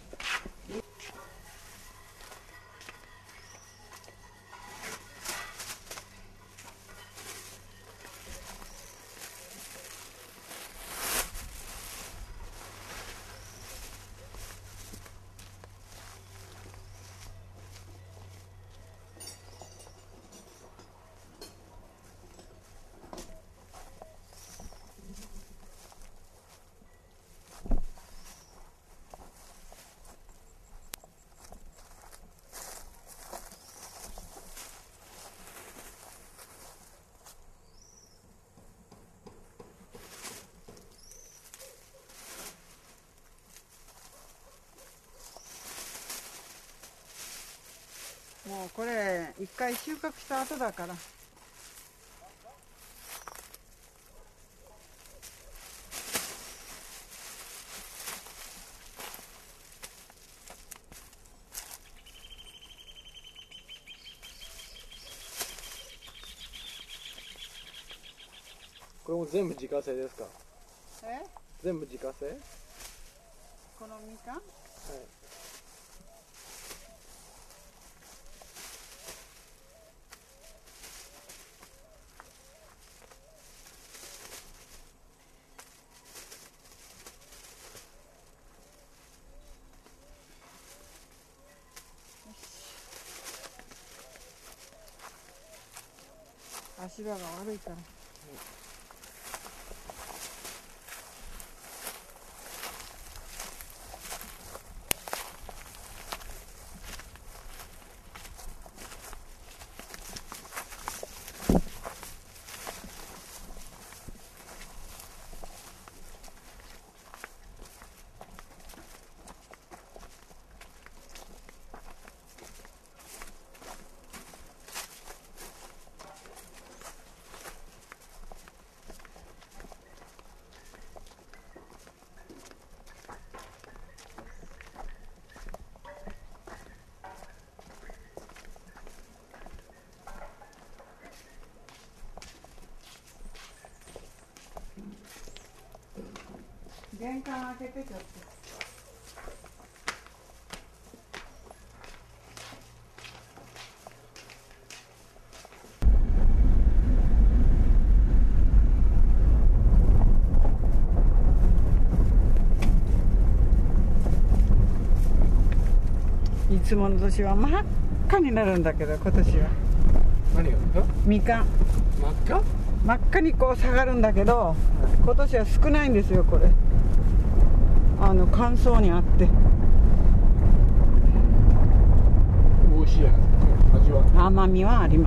もうこれ一回収穫した後だから。 これも全部自家製ですか？全部自家製？ このみかん？はい。足場が悪いから。 玄関開けてちょっと。いつもの年は真っ赤になるんだけど、今年は何がみかん真っ赤？ 真っ赤にこう下がるんだけど、今年は少ないんですよ。これ乾燥にあって美味しいやん。味は甘みはあります。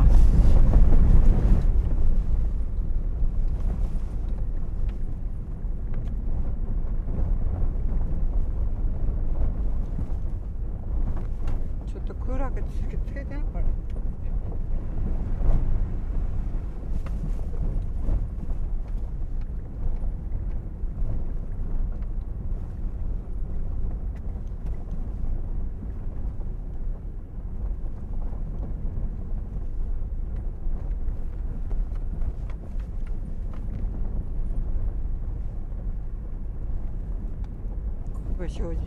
ちょっとクーラーつけてなこれ。これ庄司さん。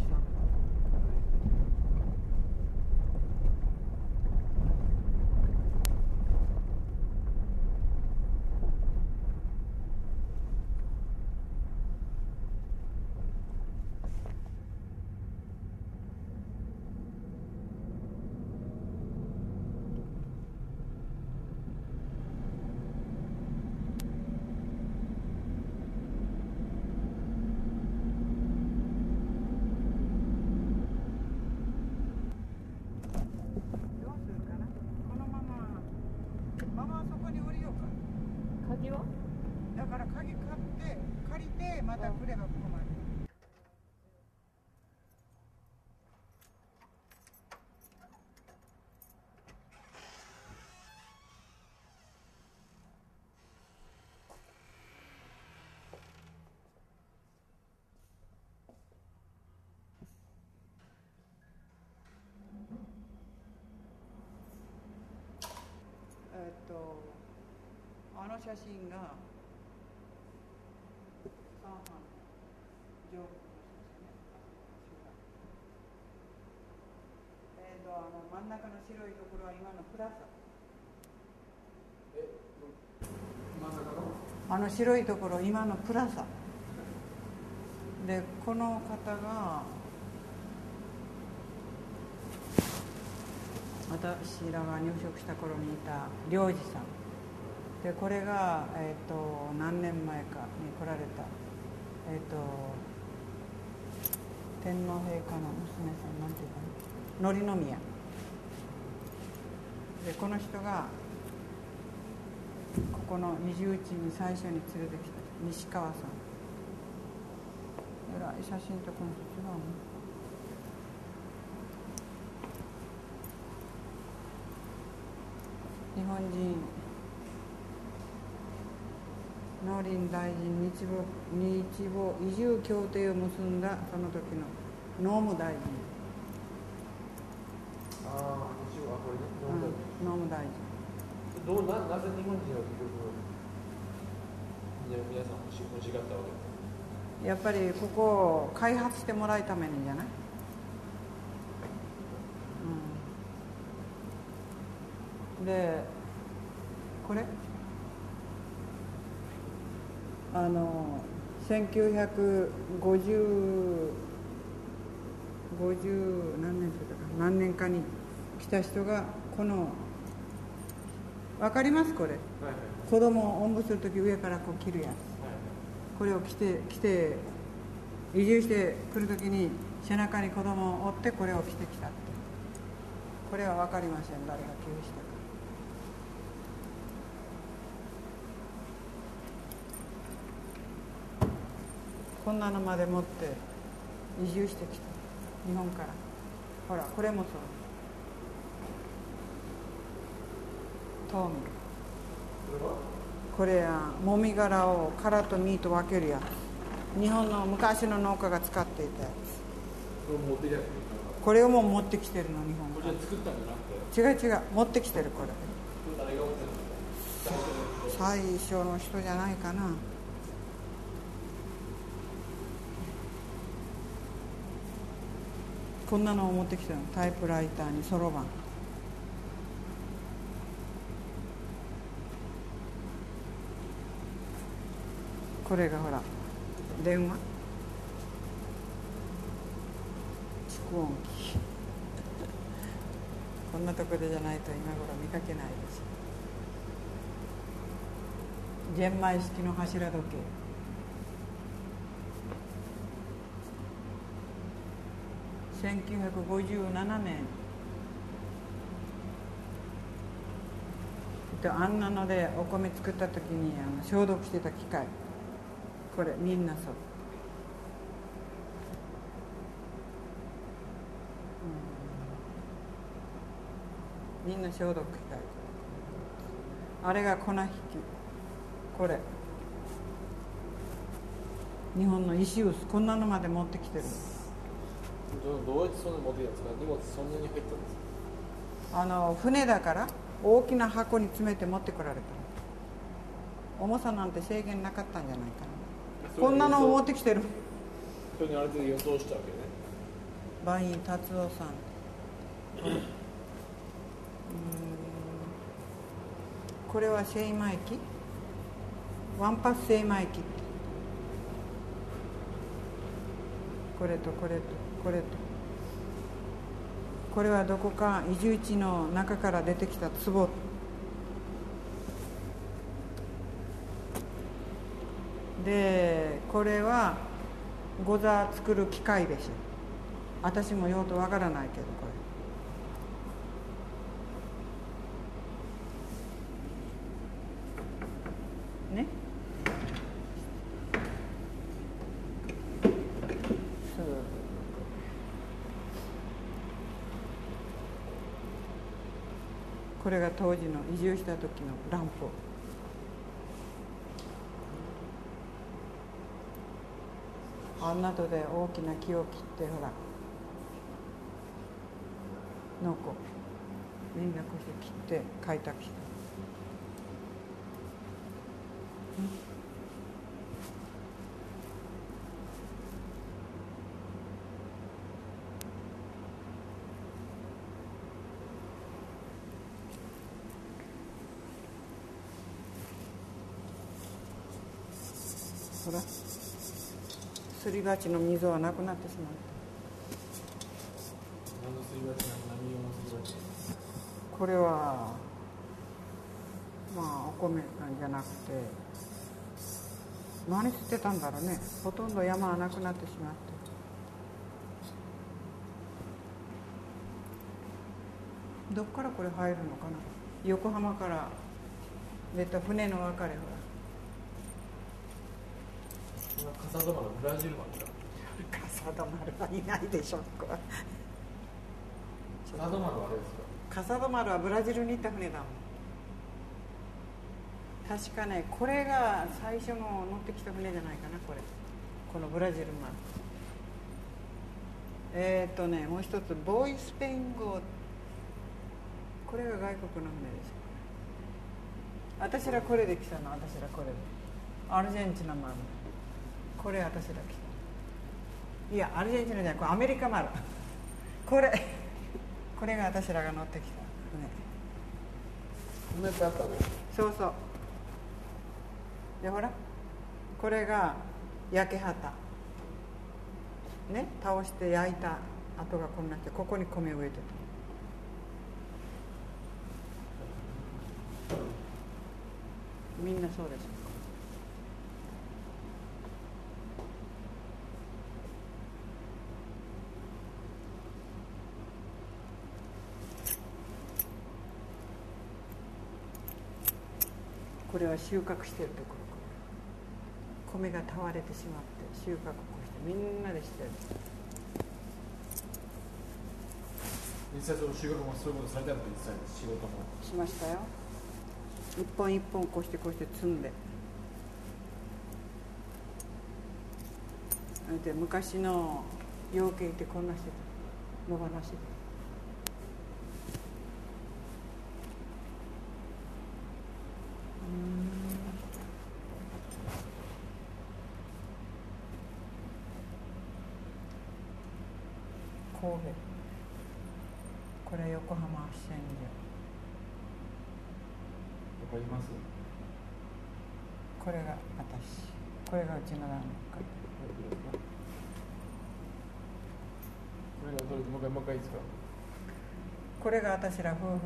鍵は？ だから鍵借りてまた来ればここまで。あの写真がサンハン上部の写真ね。真ん中の白いところは今のプラザ。 真ん中の白いところ今のプラザで、この方が私らが入植した頃にいた領事さんで、これが、何年前かに来られた、天皇陛下の娘さん、なんていうかな、紀宮で、この人がここの移住地に最初に連れてきた西川さん。えらい写真とこの人違うの。日本人農林大臣日母移住協定を結んだその時の農務大臣。 ああ、これね、 農務大臣。 なぜ日本人は結局皆さん欲しがったわけ？ やっぱりここを開発してもらうためにじゃない？でこれ1950何年かに来た人がこの分かりますこれ、はいはい、子供をおんぶするとき上からこう切るやつ、はい、これを着て移住してくるときに背中に子供を追ってこれを着てきたって。これは分かりません誰が寄付したか。こんなのまで持って移住してきた日本から。ほらこれもそうトウミ。これはもみ殻を殻と実と分けるやつ。日本の昔の農家が使っていたやつ。これをもう持ってきてるの日本から。これ作ったんじゃなくて？違う持ってきてるこれ。誰が持ってるの？最初の人じゃないかな。 こんなのを持ってきたの。タイプライターにそろばん。これがほら電話蓄音機こんなところじゃないと今頃見かけないです。ジェンマイ式の柱時計。1957年あんなのでお米作った時に消毒してた機械。これみんなそう、みんな消毒機械。あれが粉引き。これ日本の石臼。こんなのまで持ってきてる。 どうやってそんなに持ってきたんですか？荷物そんなに入ったんですか？ 船だから大きな箱に詰めて持ってこられたの。重さなんて制限なかったんじゃないかな。こんなのを持ってきてる。 それにある程度予想したわけね。 バイン達夫さん。これは精米機。ワンパス精米機。これとこれとこれと。これはどこか移住地の中から出てきた壺。でこれはゴザ作る機械でしょ。私も用途わからないけどこれね。そうこれが当時の移住した時のランプ。あんなとで大きな木を切ってほらのこみんなこうして切って開拓した。ほらすり鉢の溝はなくなってしまった。 何のすり鉢？何用のすり鉢？ これはまあお米なんじゃなくて何捨てたんだろうね。ほとんど山はなくなってしまって。どっからこれ入るのかな。横浜から出た船の別れほら。 笠戸丸ブラジル丸だ。 笠戸丸はいないでしょ。 笠戸丸はあれですか？ 笠戸丸はブラジルに行った船だもん。確かねこれが最初の乗ってきた船じゃないかな。このブラジル丸。もう一つボーイスペイン号。これが外国の船でしょ。私らこれで来たの。私らこれでアルゼンチンの丸。これ私ら来た。いやアルゼンチンのじゃない、これアメリカ丸。これが私らが乗ってきた船。 こんなやつあったの？ そうそう。でほらこれが焼け旗ね。倒して焼いた跡がこんなしてここに米を植えてた。みんなそうでしょ。これは収穫してるところ。米がたわれてしまって収穫をしてみんなでしてる。 実際その収穫もそういうことされたの？実際仕事もしましたよ。一本一本こうして積んで。で昔の養鶏ってこんなしてた。野放しで。 神戸、これ横浜線所。 わかります？ これが私、これがうちの旦那。 これがどれでもう一回いいですか？ これが私ら夫婦。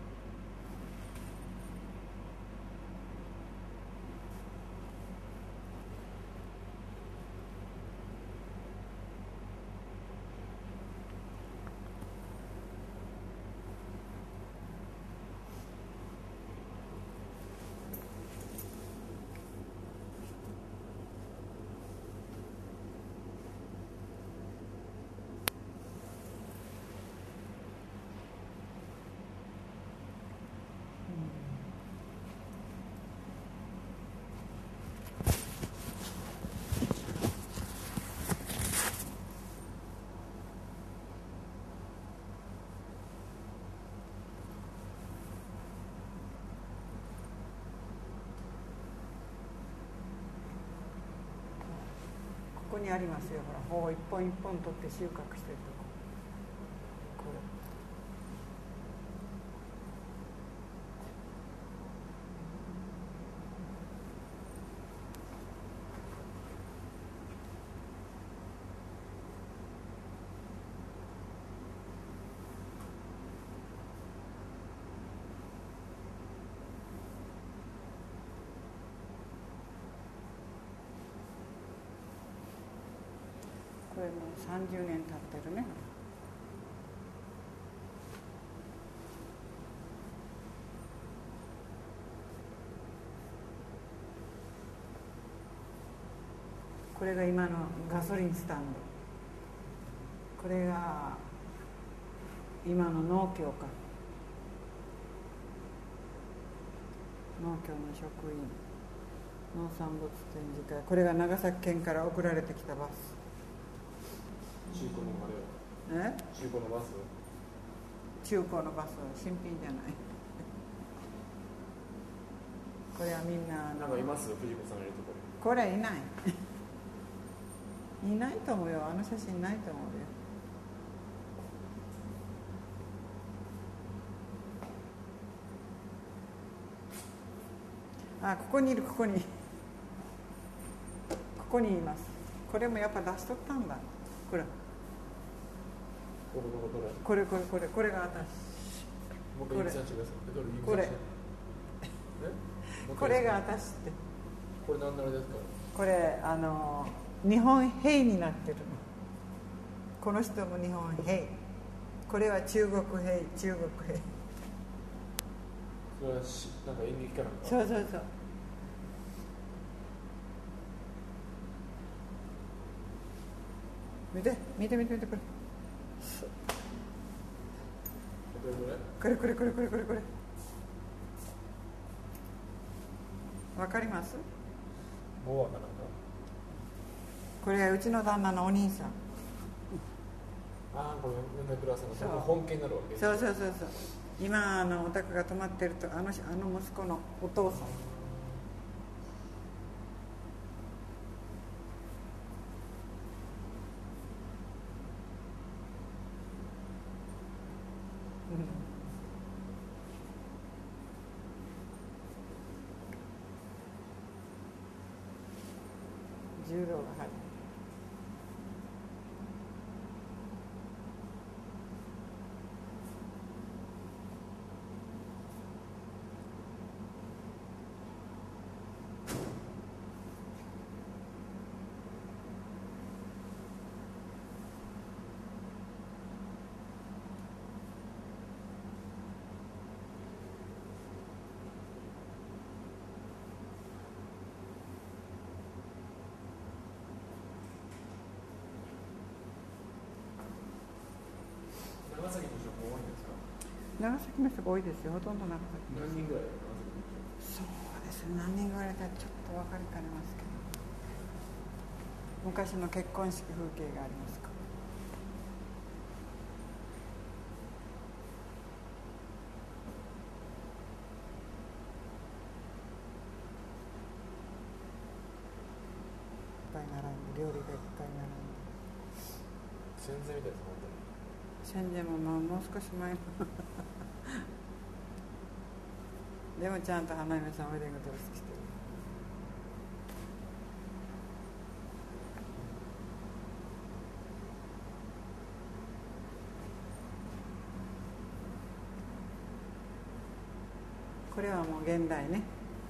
ここにありますよ、ほら、穂を一本一本取って収穫してるとこ。これ。これもう30年経ってるね。これが今のガソリンスタンド。これが今の農協か。農協の職員、農産物展示会。これが長崎県から送られてきたバス。 中古のあれは？中古のバス？ 中古のバス、新品じゃない。これはみんななんかいます？藤子さんがいるところ。 これいない。いないと思うよ。あの写真ないと思うよ。あ、ここにいる、ここに。ここにいます。これもやっぱ出しとったんだ。これ。これが私。 僕指差してください。 これ。これが私って。 これ何なのですか？ これ日本兵になってるの。この人も日本兵。これは中国兵、中国兵。 それはなんか演劇かなんか。 そうそうそう。見てこれ。これ。わかります？ ボアかなんか。 これはうちの旦那のお兄さん。 ああ、これ米倉さんの本家になるわけです。 そう。今お宅が泊まってるとあの息子のお父さん。柔道が入る。長崎の人が多いですよ。ほとんど長崎。 何人ぐらい？ そうですね。何人ぐらいかちょっと分かりかねますけど。昔の結婚式風景がありますか。いっぱい並んで、料理がいっぱい並んで。 戦前みたいです本当に。 戦前ももう少し前のでもちゃんと花嫁さんウェディングドレス着てる。これはもう現代ね。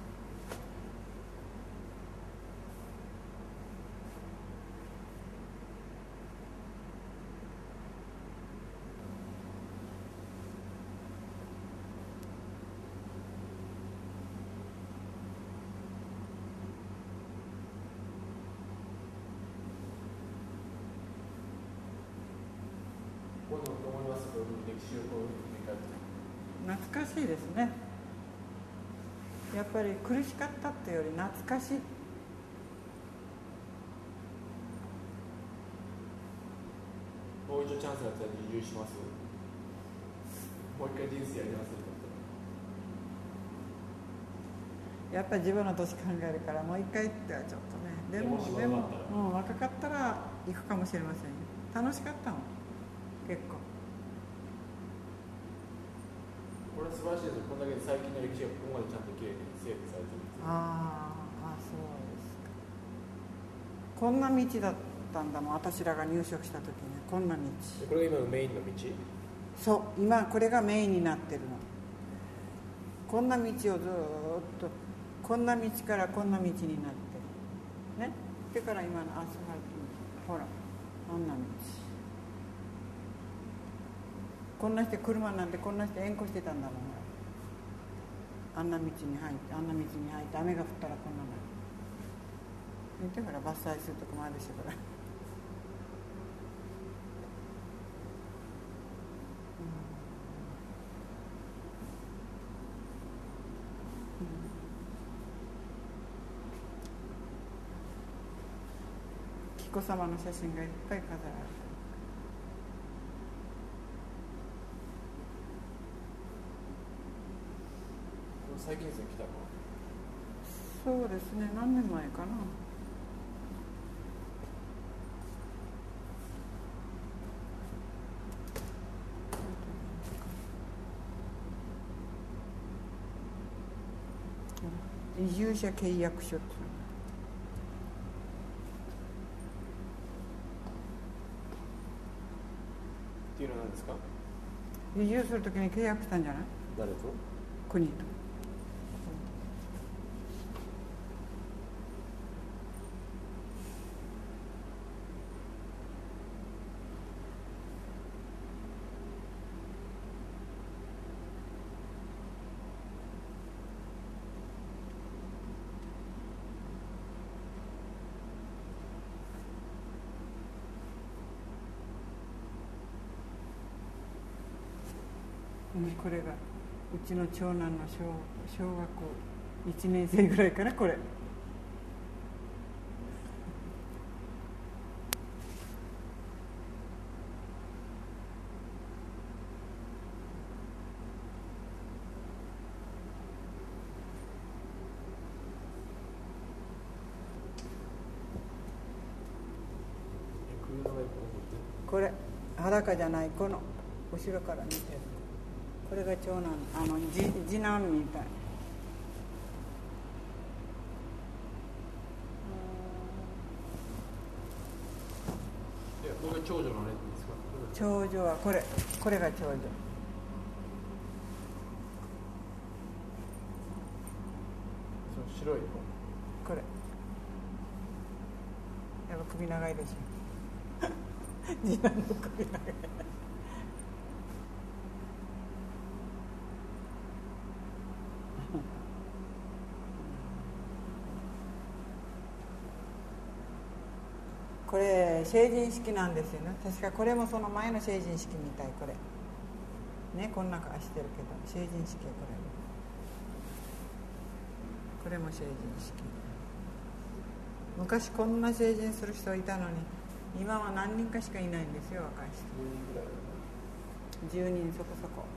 こういうのと思いますけど、歴史をこう振り返って懐かしいですね。やっぱり苦しかったっていうより懐かしい。 もう一度チャンスがあったら移住します。もう一回人生やります。 やっぱり自分の年考えるからもう一回ってはちょっとね。でも若かったら行くかもしれませんよ。楽しかったもん結構。 これ素晴らしいです。こんだけ最近の歴史がここまでちゃんときれいに整備されてるんですよ。 ああ、そうですか。こんな道だったんだもん、私らが入植した時に。こんな道。 これが今のメインの道？ そう、今これがメインになってるの。こんな道をずっと、こんな道からこんな道になってるね。だから今のアスファルト、ほらあんな道。こんなして車なんてこんなして縁越してたんだもん。あんな道に入って、あんな道に入って雨が降ったらこんなの。だから伐採するとこもあるでしょから。紀子様の写真がいっぱい飾られてる。 最近ですね、来たの？ そうですね、何年前かな。移住者契約書っていうの。 っていうのは何ですか？ 移住するときに契約したんじゃない？ 誰と？ 国と。これがうちの長男の小学校1年生ぐらいかな、これ。これ裸じゃない、この後ろから見てる。これが長男、次男みたい。 これが長女のレンズですか？ 長女はこれが長女。 その白いの？ これやっぱ首長いでしょ次男の首長いこれ成人式なんですよね。確かこれもその前の成人式みたい。これね、こんな顔してるけど成人式はこれも成人式。昔こんな成人する人いたのに今は何人かしかいないんですよ、若い人。10人そこそこ。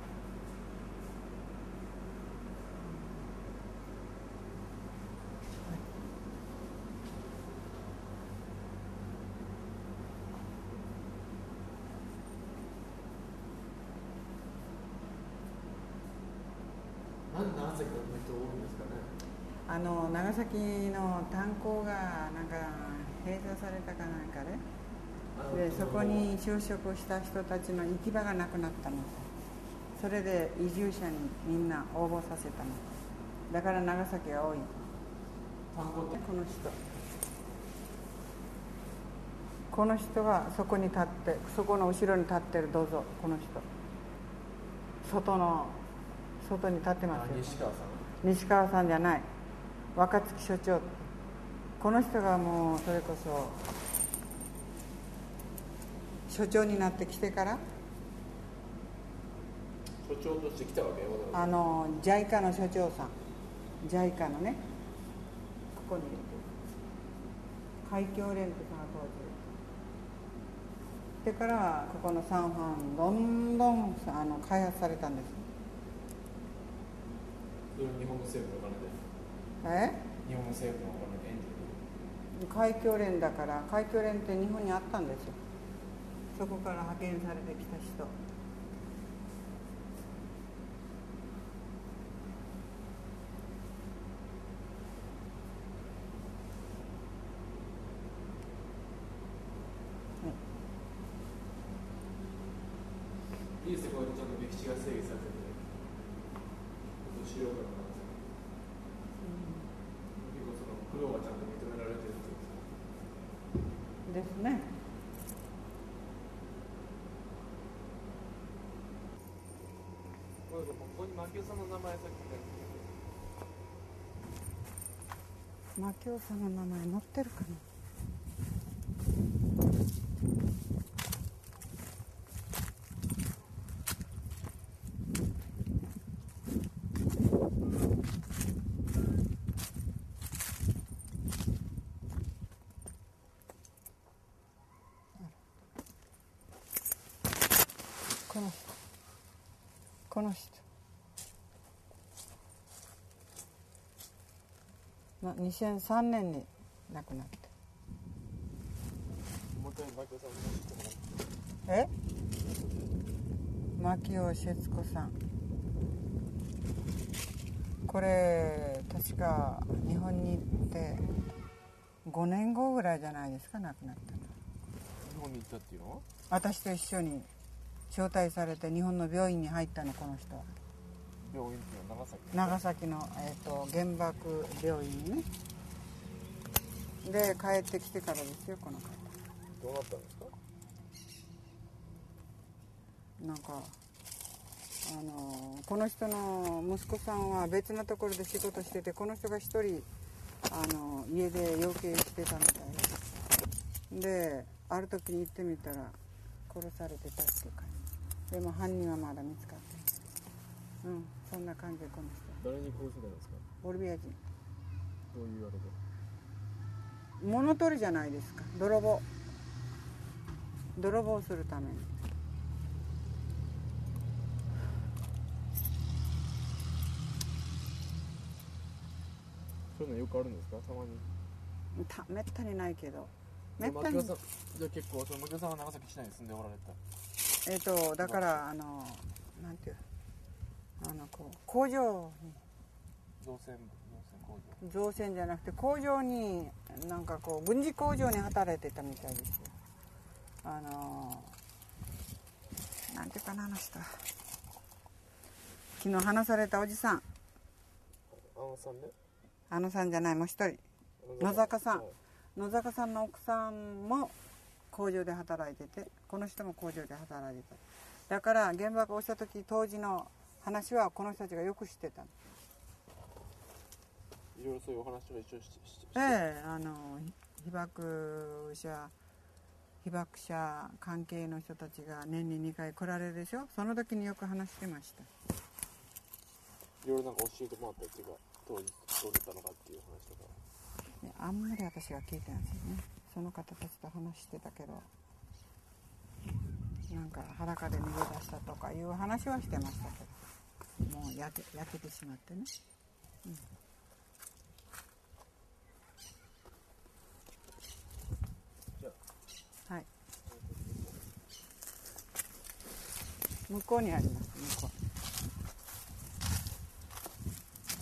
長崎の人多いんですかね。 長崎の炭鉱がなんか閉鎖されたかなんかで、そこに就職した人たちの行き場がなくなったの。それで移住者にみんな応募させたの。だから長崎が多い。 炭鉱ってこの人。この人がそこに立って、そこの後ろに立ってる、どうぞ、この人。外に立ってますよ。 西川さん。 西川さんじゃない。若槻所長。この人がもうそれこそ所長になってきてから所長として来たわけ。 JICA の所長さん、JICA のね、ここにいる海峡連ってさんが当時でからここのサンファンどんどん開発されたんです。 それは日本の政府のお金で。日本の政府のお金で援助。 海峡連だから、海峡連って日本にあったんですよ。そこから派遣されてきた人。 いいですね、こうやってちゃんと歴史が整理されてて、資料館が結構その苦労がちゃんと認められてるっていうですね。 ここに牧雄さんの名前さっき牧雄さんの名前載ってるかな。この人2003年に亡くなった。牧雄節子さん、これ確か日本に行って5年後ぐらいじゃないですか、亡くなったの。 日本に行ったっていうのは私と一緒に招待されて日本の病院に入ったの、この人は。 病院っていうのは長崎の、原爆病院にね。で帰ってきてからですよ、この方。 どうなったんですか。 なんかこの人の息子さんは別なところで仕事してて、この人が一人家で養鶏してたみたいで、ある時に行ってみたら殺されてたっていう感じで、も犯人はまだ見つかってない。そんな感じでこの人。 誰に殺されたんですか。 ボリビア人。 どういうわけで。 物取りじゃないですか、泥棒するために。 そういうのよくあるんですか、たまに。 めったにないけど。 めったに。じゃあ結構牧雄さんは長崎市内に住んでおられた。 だからなんていう工場に造船じゃなくて工場になんか軍事工場に働いてたみたいですよ。なんていうかな、人昨日話されたおじさん。あのさんじゃない、もう一人野坂さん。野坂さんの奥さんも工場で働いてて、この人も工場で働いてた。だから原爆をした時、当時の話はこの人たちがよく知ってた。 いろいろそういうお話を一緒にして。 被爆者関係の人たちが年に2回来られるでしょ。その時によく話してました。 いろいろなんか教えてもらったっていうか、当時どうだったのかっていう話とか。 あんまり私は聞いてないですよね。その方たちと話してたけど、なんか裸で逃げ出したとかいう話はしてましたけど、もう焼けてしまってね。はい。向こうにあります。向こう。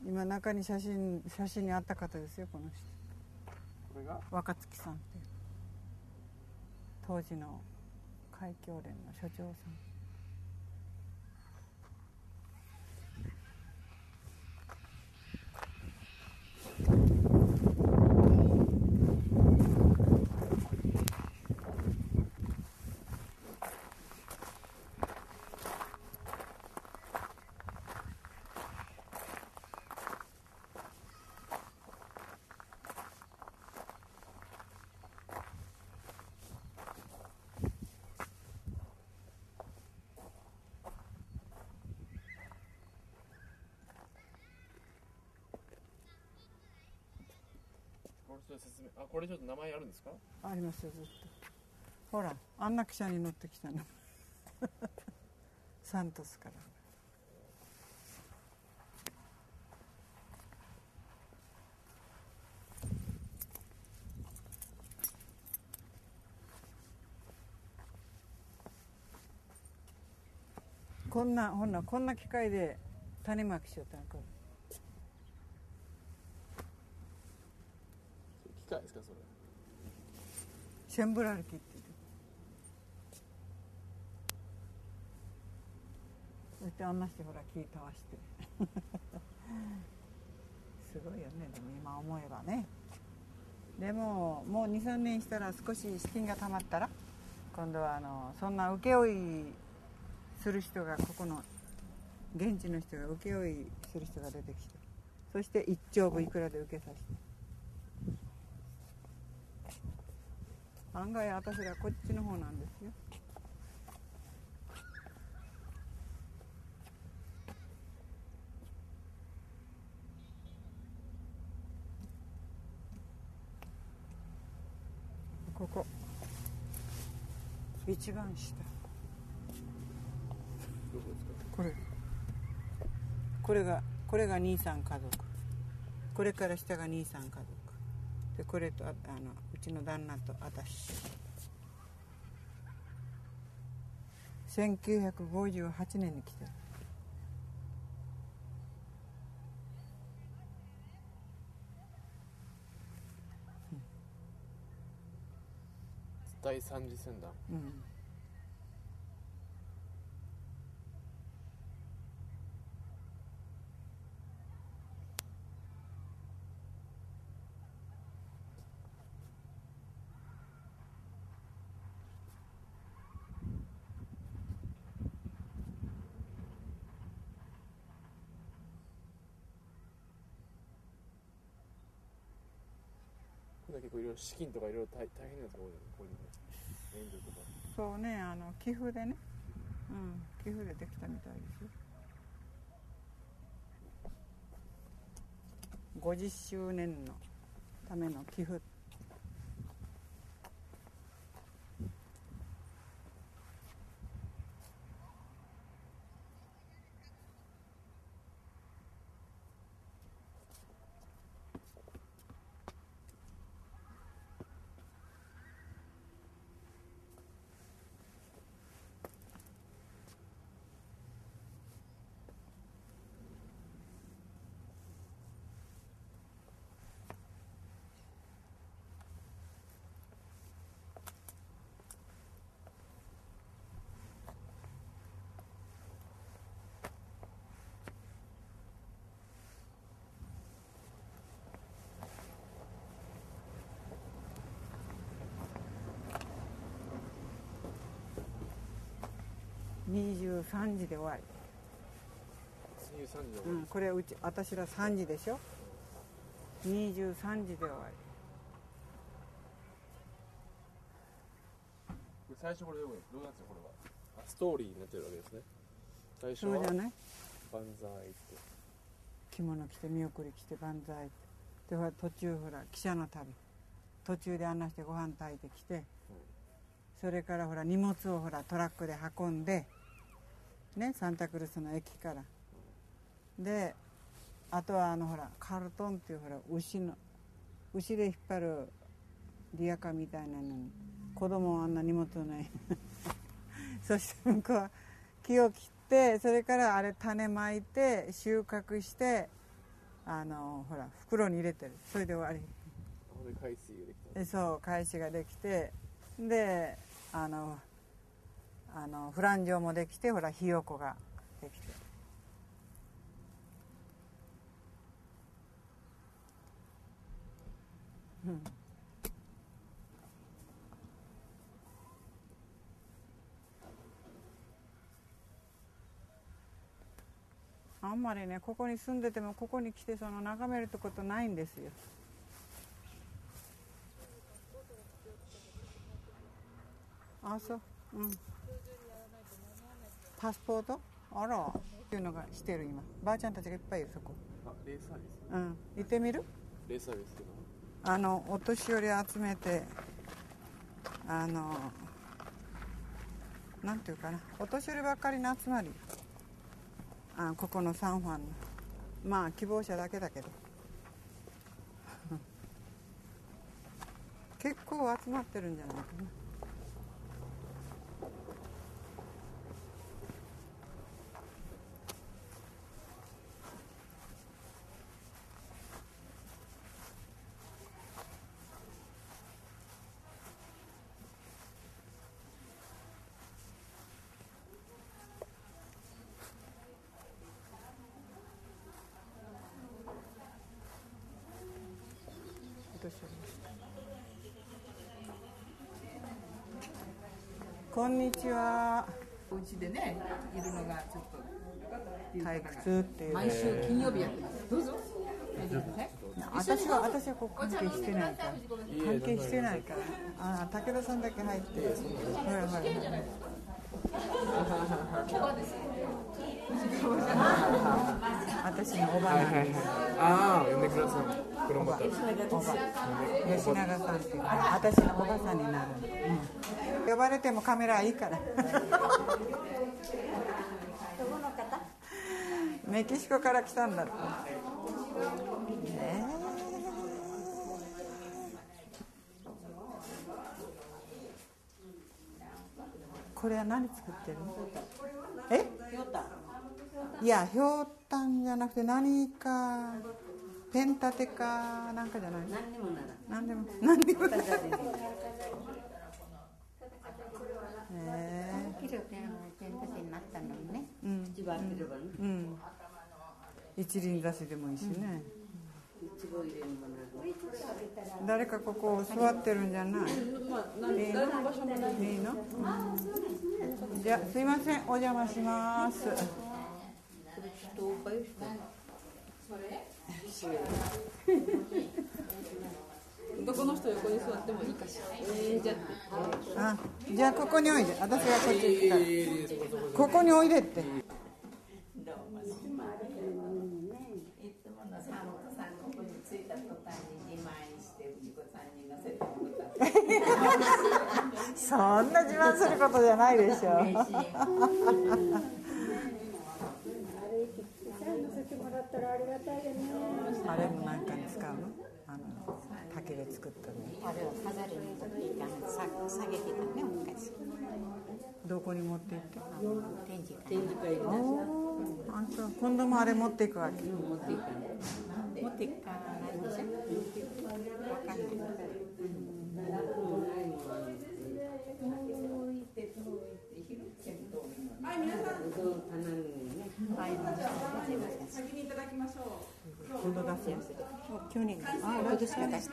今中に写真にあった方ですよ、この人。 これが若月さんっていう、当時の海峡連の所長さん。 これちょっと名前あるんですか？ ありますよ、ずっと。ほら、あんな汽車に乗ってきたの。サントスから。こんな機械で種まきしよったのか。 機械ですか、それ？ センブラル機って言う。そしてあんなしてほら木たわして。すごいよね、でも今思えばね。でももう 2,3 年したら少し資金がたまったら今度はそんな請負する人が、ここの現地の人が請負する人が出てきて、そして1丁分いくらで受けさせて、案外私らこっちの方なんですよ。ここ一番下、 どこですか？ これが兄さん家族、これから下が兄さん家族で、これとうちの旦那と私。1958年に来てる。 第三次船団。 うん。 結構いろいろ資金とかいろいろ大変なんですか、こういうの援助とか。 そうね、寄付でね、寄付でできたみたいですよ。50周年のための寄付。23時で終わり。 23時で終わり。 これ私ら3時でしょ。23時で終わり。 最初これどうなんですか、これは。ストーリーになってるわけですね。最初はそうじゃない。 万歳って。 着物着て見送り来て万歳って。でほら途中ほら汽車の旅。途中で案内してご飯炊いてきて、それからほら荷物をほらトラックで運んで。ね、サンタクルスの駅から、であとはほらカルトンっていうほら牛で引っ張るリヤカーみたいなのに子供はあんな荷物ないそして向こうは木を切って、それからあれ種まいて収穫してほら袋に入れてる。それで終わり。 海水ができた。 そう、海水ができて、でフラン状もできて、ほらひよこができて、あんまりね、ここに住んでてもここに来て眺めるってことないんですよ。あ、そう、パスポート、あらっていうのがしてる。今ばあちゃんたちがいっぱいいる。そこレーサーです。 行ってみる。 レーサーですけど、 お年寄り集めて、なんていうかな、お年寄りばっかりの集まり、ここのサンファンの、まあ希望者だけだけど結構集まってるんじゃないかな。こんにちは。 お家でね、いるのがちょっと退屈っていう。 毎週金曜日やってます。どうぞ。 私はここ関係してないから。関係してないから。武田さんだけ入って。ほらほら。私のおばなんです。 米倉さん。 おば。吉永さんっていう。私のおばさんになる。呼ばれてもカメラいいから。どこの方？メキシコから来たんだって。これは何作ってるの？いや、ひょうたんじゃなくて何かペン立てかなんかじゃない？何でもなら。何でもなら。一輪挿しでもいいしね。誰かここ座ってるんじゃない？いいの？じゃあすいません、お邪魔します。 男の人横に座ってもいいかしら。 じゃあここにおいで。私がこっち行くから。ここにおいでって。そんな自慢することじゃないでしょ。あれも何かに使うの？竹で作ったの。 あれを飾りに下げてたね、昔。 どこに持って行って？ 展示会に。 今度もあれ持っていくわけ。 持っていかないでしょ。わかんない。 先にいただきましょう。 今度出すやつ。 去年今年は出したの。今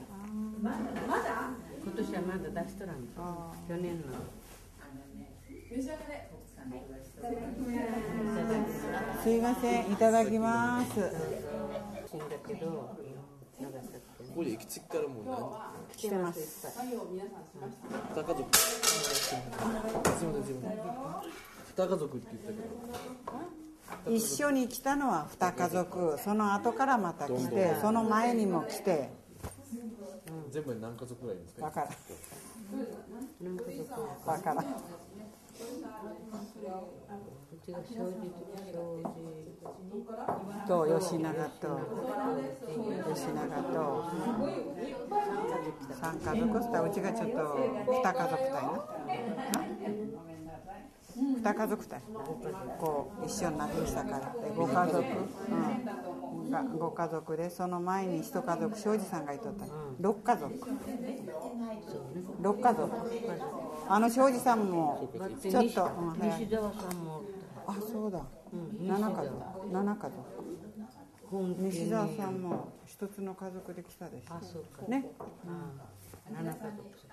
年はまだ出しとらん。去年の。 すいません、いただきます。 死んだけど、 ここで駅地からもう来てます。 二家族。すみません。二家族って言ったけど。 一緒に来たのは2家族、その後からまた来て、その前にも来て。 全部で何家族ぐらいいるんですか？ 分からん。分からん。と吉永と3家族したうちがちょっと2家族たいな。2家族たいこう一緒になってきたからで5家族、 ご家族で、その前に一家族庄司さんがいとった、6家族、6家族、庄司さんもちょっと、 西澤さんも、 あ、そうだ、7家族、7家族、西澤さんも一つの家族で来たでしょ。 あ、そうかね、 7家族。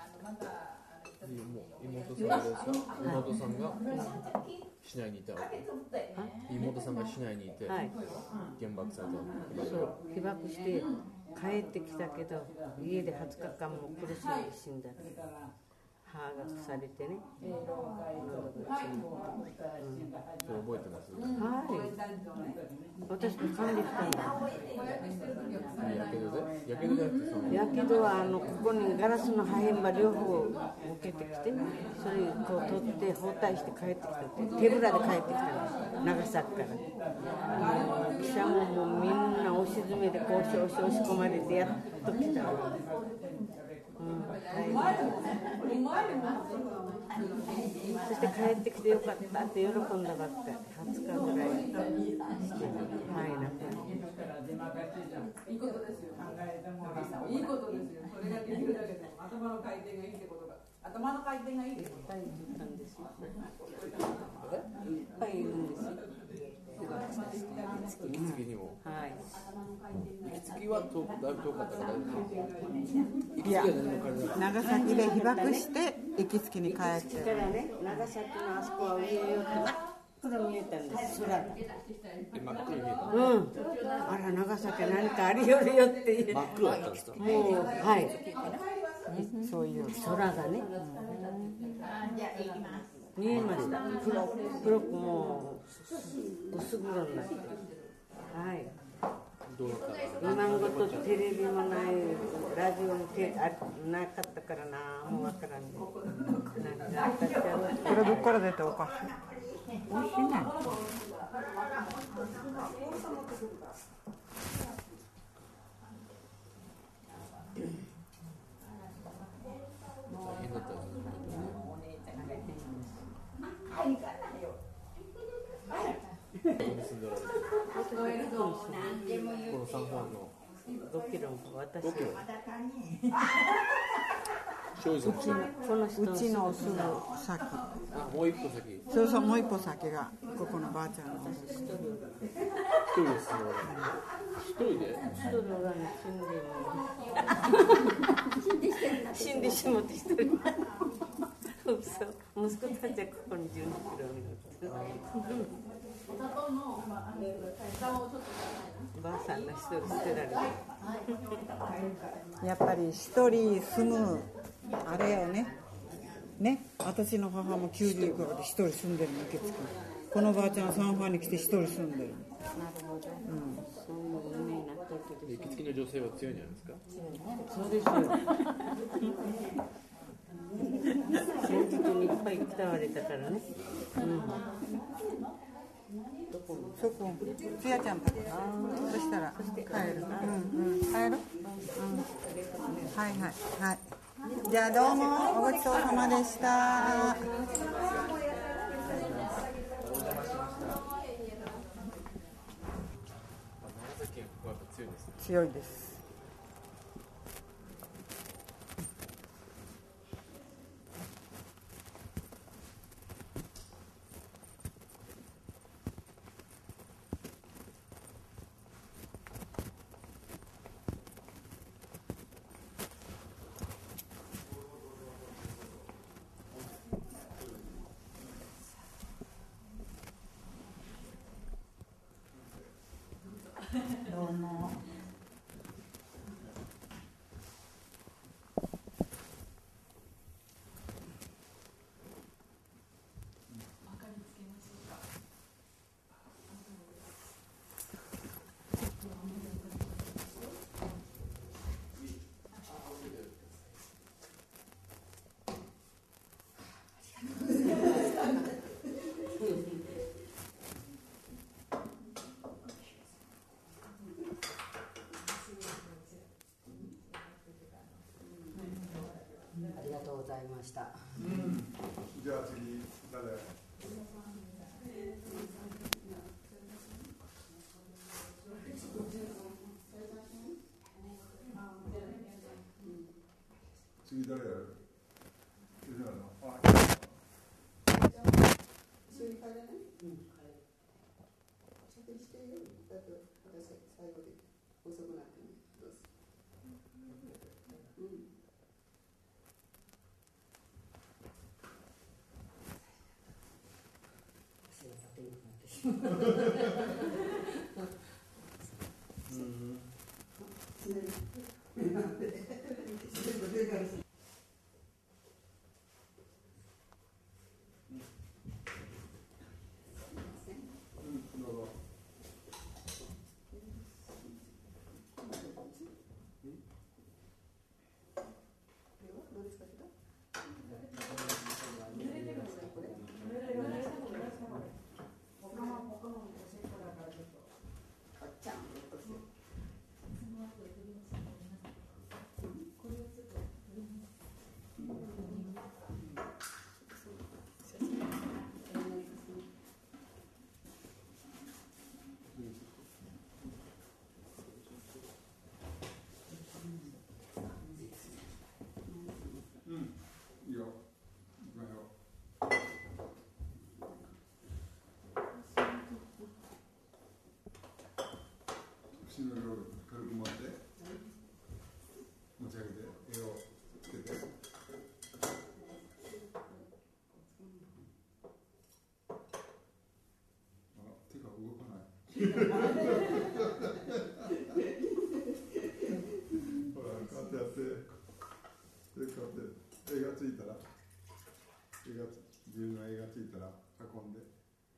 妹さんが妹さんが市内にいたわけ。妹さんが市内にいて、はい、原爆された。 そう、被爆して帰ってきたけど、家で20日間も苦しんで死んだ。歯が腐れてね。 それ覚えてます？ はい。私も管理したんだ。 やけどじゃなくて、 やけどはここにガラスの破片が両方受けてきて、それをこう取って包帯して帰ってきたって、手ぶらで帰ってきたの、長崎から。記者ももうみんな押し詰めてこう押し込まれてやっと来た。そして帰ってきてよかったって喜んだばっかり、20日ぐらいして、はい、 いいことですよ。いいことですよ。それができるだけでも頭の回転がいいってことが、頭の回転がいいってこと。いっぱいいたんですよ。いっぱいいるんですよ。 息継ぎにも。 はい。 息継ぎはだいぶ遠かったから。 いや、長崎で被爆して息継ぎに帰って。 そしたらね、長崎のあそこは上よって真っ黒見えたんです。空が。 真っ黒見えた。 あら長崎は何かありよるよっていう。 真っ黒だったんですか。 もうはい。 そういう空がね。見えました。黒くもう薄黒になって。はい。今ごとテレビもない、ラジオもなかったからな、もうわからんね。これどっから出ておかしい。美味しいね。 この3本の 5キロも私はうちのすぐ先。 もう一歩先。 そうそう、もう一歩先がここのばあちゃんの。 一人です。一人で？ 死んでしもって一人。そう息子たちはここに12キロにばあさんの一人捨てられて。 やっぱり一人住むあれよね。ね、私の母も90いくらで一人住んでるの受付。このばあちゃんはサンファンに来て一人住んでる。 受付の女性は強いんじゃないですか。 そうですよ。戦時中にいっぱい使われたからね。 そこ、つやちゃんとこ。そしたら帰る。帰る？はいはいはい。じゃあどうもごちそうさまでした。強いです。どうも。 ありがとうございました。 じゃあ次誰？ だと私最後で遅くなってね、どうぞ。 口の色を軽く持って持ち上げて絵をつけて手が動かないほらこうやってやってでこうやって絵がついたら自分の絵がついたら運んで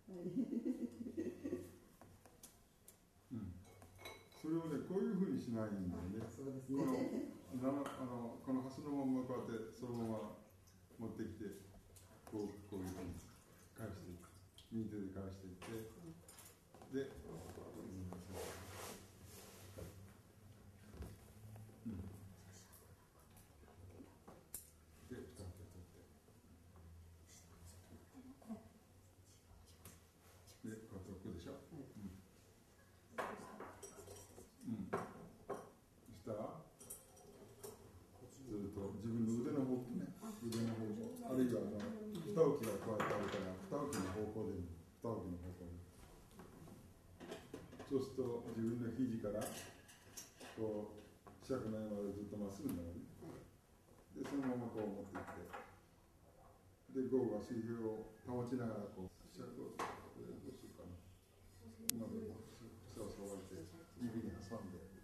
それをね、こういうふうにしないんだよね。この端のままこうやってそのまま持ってきて、こういうふうに返していく。右手で返していって、で、で、2手取って。で、こうやって置くでしょ。そしたらずっと自分の腕の方とね、腕の方向、あるいは二置きが加えてあるから二置きの方向で二置きの方向でそうすると自分の肘からこう四角の絵までずっとまっすぐになるね。でそのままこう持っていってでゴーが水平を保ちながらこう四角をどうするかな今でもそうそう割って指に挟んで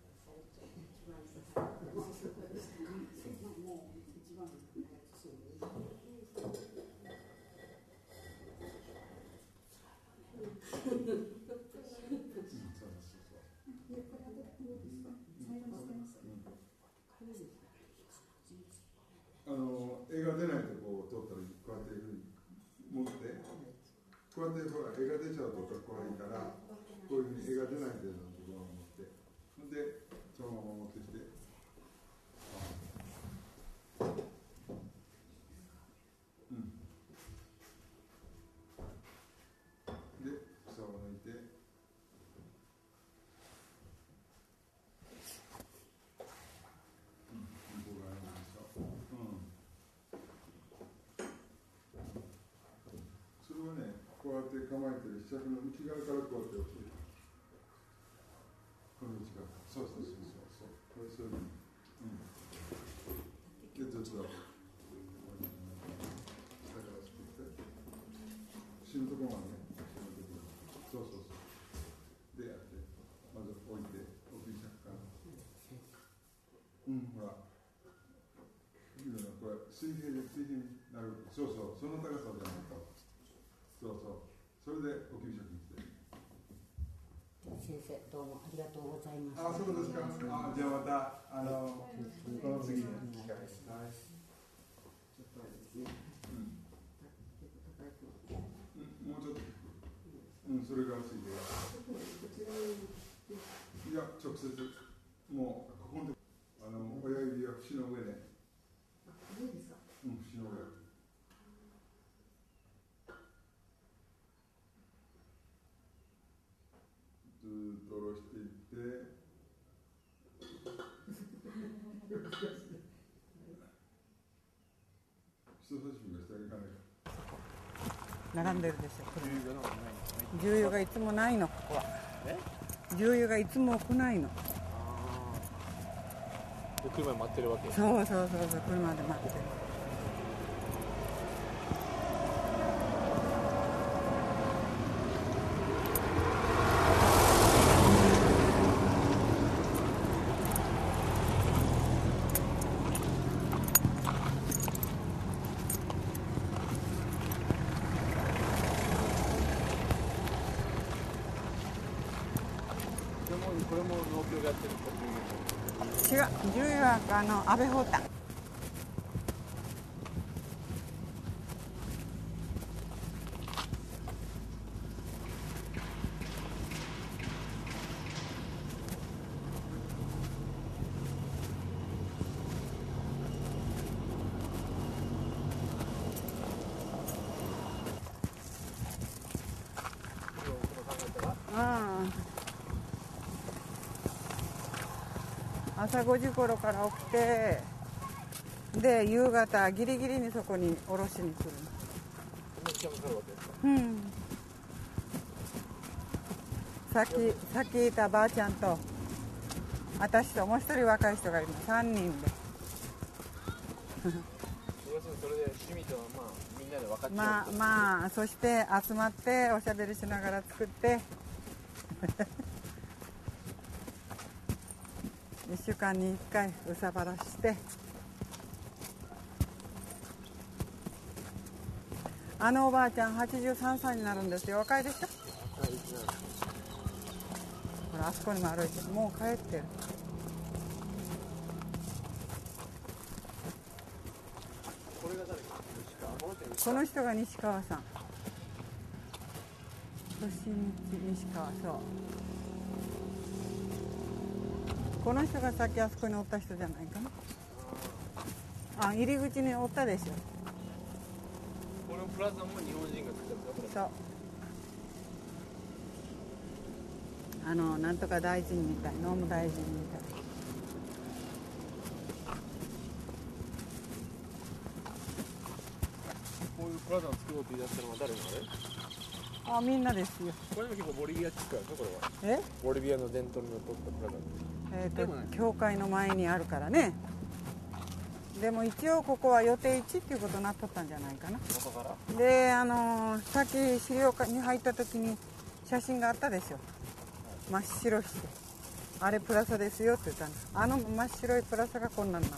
絵が出ないとこを取ったらこうやっていうふうに持ってこうやってほら絵が出ちゃうとかっこ悪いからこういうふうに絵が出ない程度のところを持ってでそのまま持ってきてで草を抜いてそれはね、こうやって構えてる四角の内側からこうやって落ちる。この内側から。そう。これそういうふうに。で、ずっと下から作って。死ぬところまでね。そう。でやって、まず置いて、置き尺から。ほら。これ水平になる。そう、その高さじゃないと。そう。それでお給食にして。 先生、どうもありがとうございました。 あ、そうですか。じゃあまたこの次の機会です。もうちょっと。それがついて。いや、直接もうここで親指は節の上で。 上ですか？ 節の上。ずっと下ろしていって人差し指が下にいかないか並んでるでしょ。重油がいつもないのここは。 重油がいつも来ないの。 で車で待ってるわけ。 そうそうそうそう、車で待ってる。 これも農協がやってるんですか？ 違う、重油は安倍ホタ。朝5時頃から起きて、で夕方ギリギリにそこに下ろしに来るの。うん。さっきいたばあちゃんと私ともう一人若い人がいるの、3人で。 要するにそれで趣味とはまあみんなで分かってまあそして集まっておしゃべりしながら作って1週間に1回うさばらして、あのおばあちゃん83歳になるんですよ。若いでしょ。ほらあそこにも歩いてる。もう帰ってる。この人が西川さん、吉道西川。そう、この人がさっきあそこにおった人じゃないかな。入り口におったでしょ。 このプラザも日本人が作ったんですか？ そう、なんとか大臣みたい、農務大臣みたい。 こういうプラザを作ろうと言い出したのは誰なの？ みんなですよ。 これも結構ボリビア地区やね、これは。ボリビアの伝統にのっとったプラザ。 教会の前にあるからね。でも一応ここは予定地っていうことになっとったんじゃないかな。でさっき資料館に入った時に写真があったでしょ。真っ白してあれプラザですよって言ったの。真っ白いプラザがこんなになった。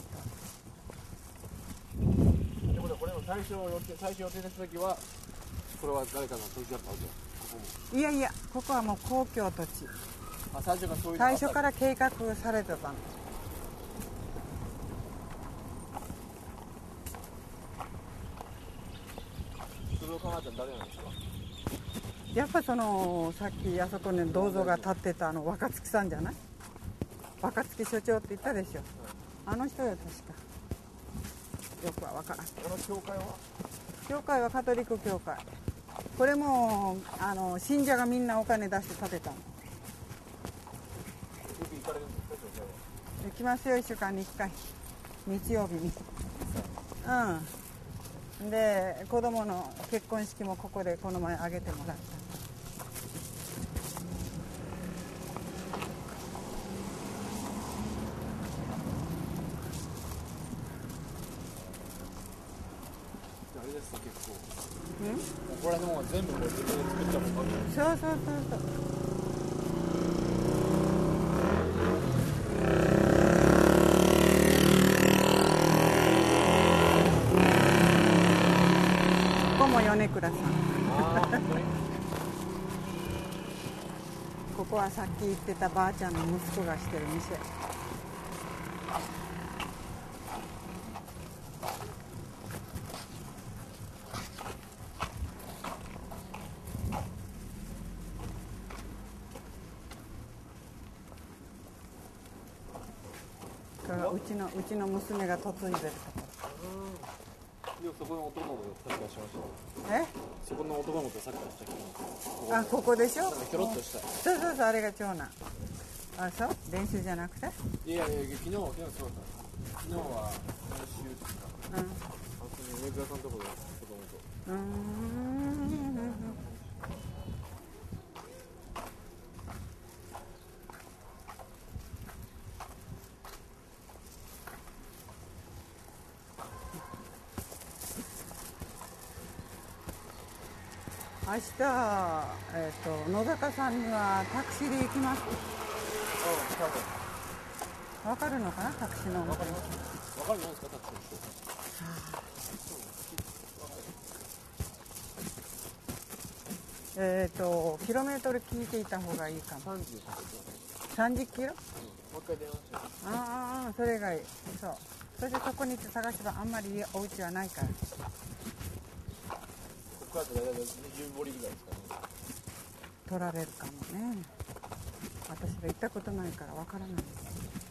ってことはこれも最初予定した時はこれは誰かの土地だったわけ？ここも。 いやいや、ここはもう公共土地。最初から計画されてたの。 それを考えたら誰なんですか？ やっぱさっきあそこに銅像が建ってた若月さんじゃない？若月所長って言ったでしょ。あの人よ、確か。よくは分からん。教会はカトリック教会。これも信者がみんなお金出して建てたの。行きますよ、1週間に1回、日曜日に。で子供の結婚式もここでこの前挙げてもらった。 あれですか、結構。ここら辺は全部自分で作ったもの。 そう。ここも米倉さん。ここはさっき言ってたばあちゃんの息子がしてる店。うちの娘が嫁いでるところ。 そこの男の子とサッカーしました。そこの男の子とサッカーした人。 ここでしょ。 ひょろっとした。 そうあれが長男。そう練習じゃなくて。 いや昨日そうだった。昨日は練習ですか。上倉さんのところで子供と。 明日、野坂さんにはタクシーで行きます。わかるのかな、タクシーの運転手。 わかるんじゃないですか、タクシーの人。 キロメートル聞いていた方がいいかも。30キロ？ もう一回電話しよう。 ああ、それがいい。そう。それでそこに行って探せばあんまりお家はないから。 ここからだと大体10ボリぐらいですかね。 取られるかもね。私が行ったことないからわからない。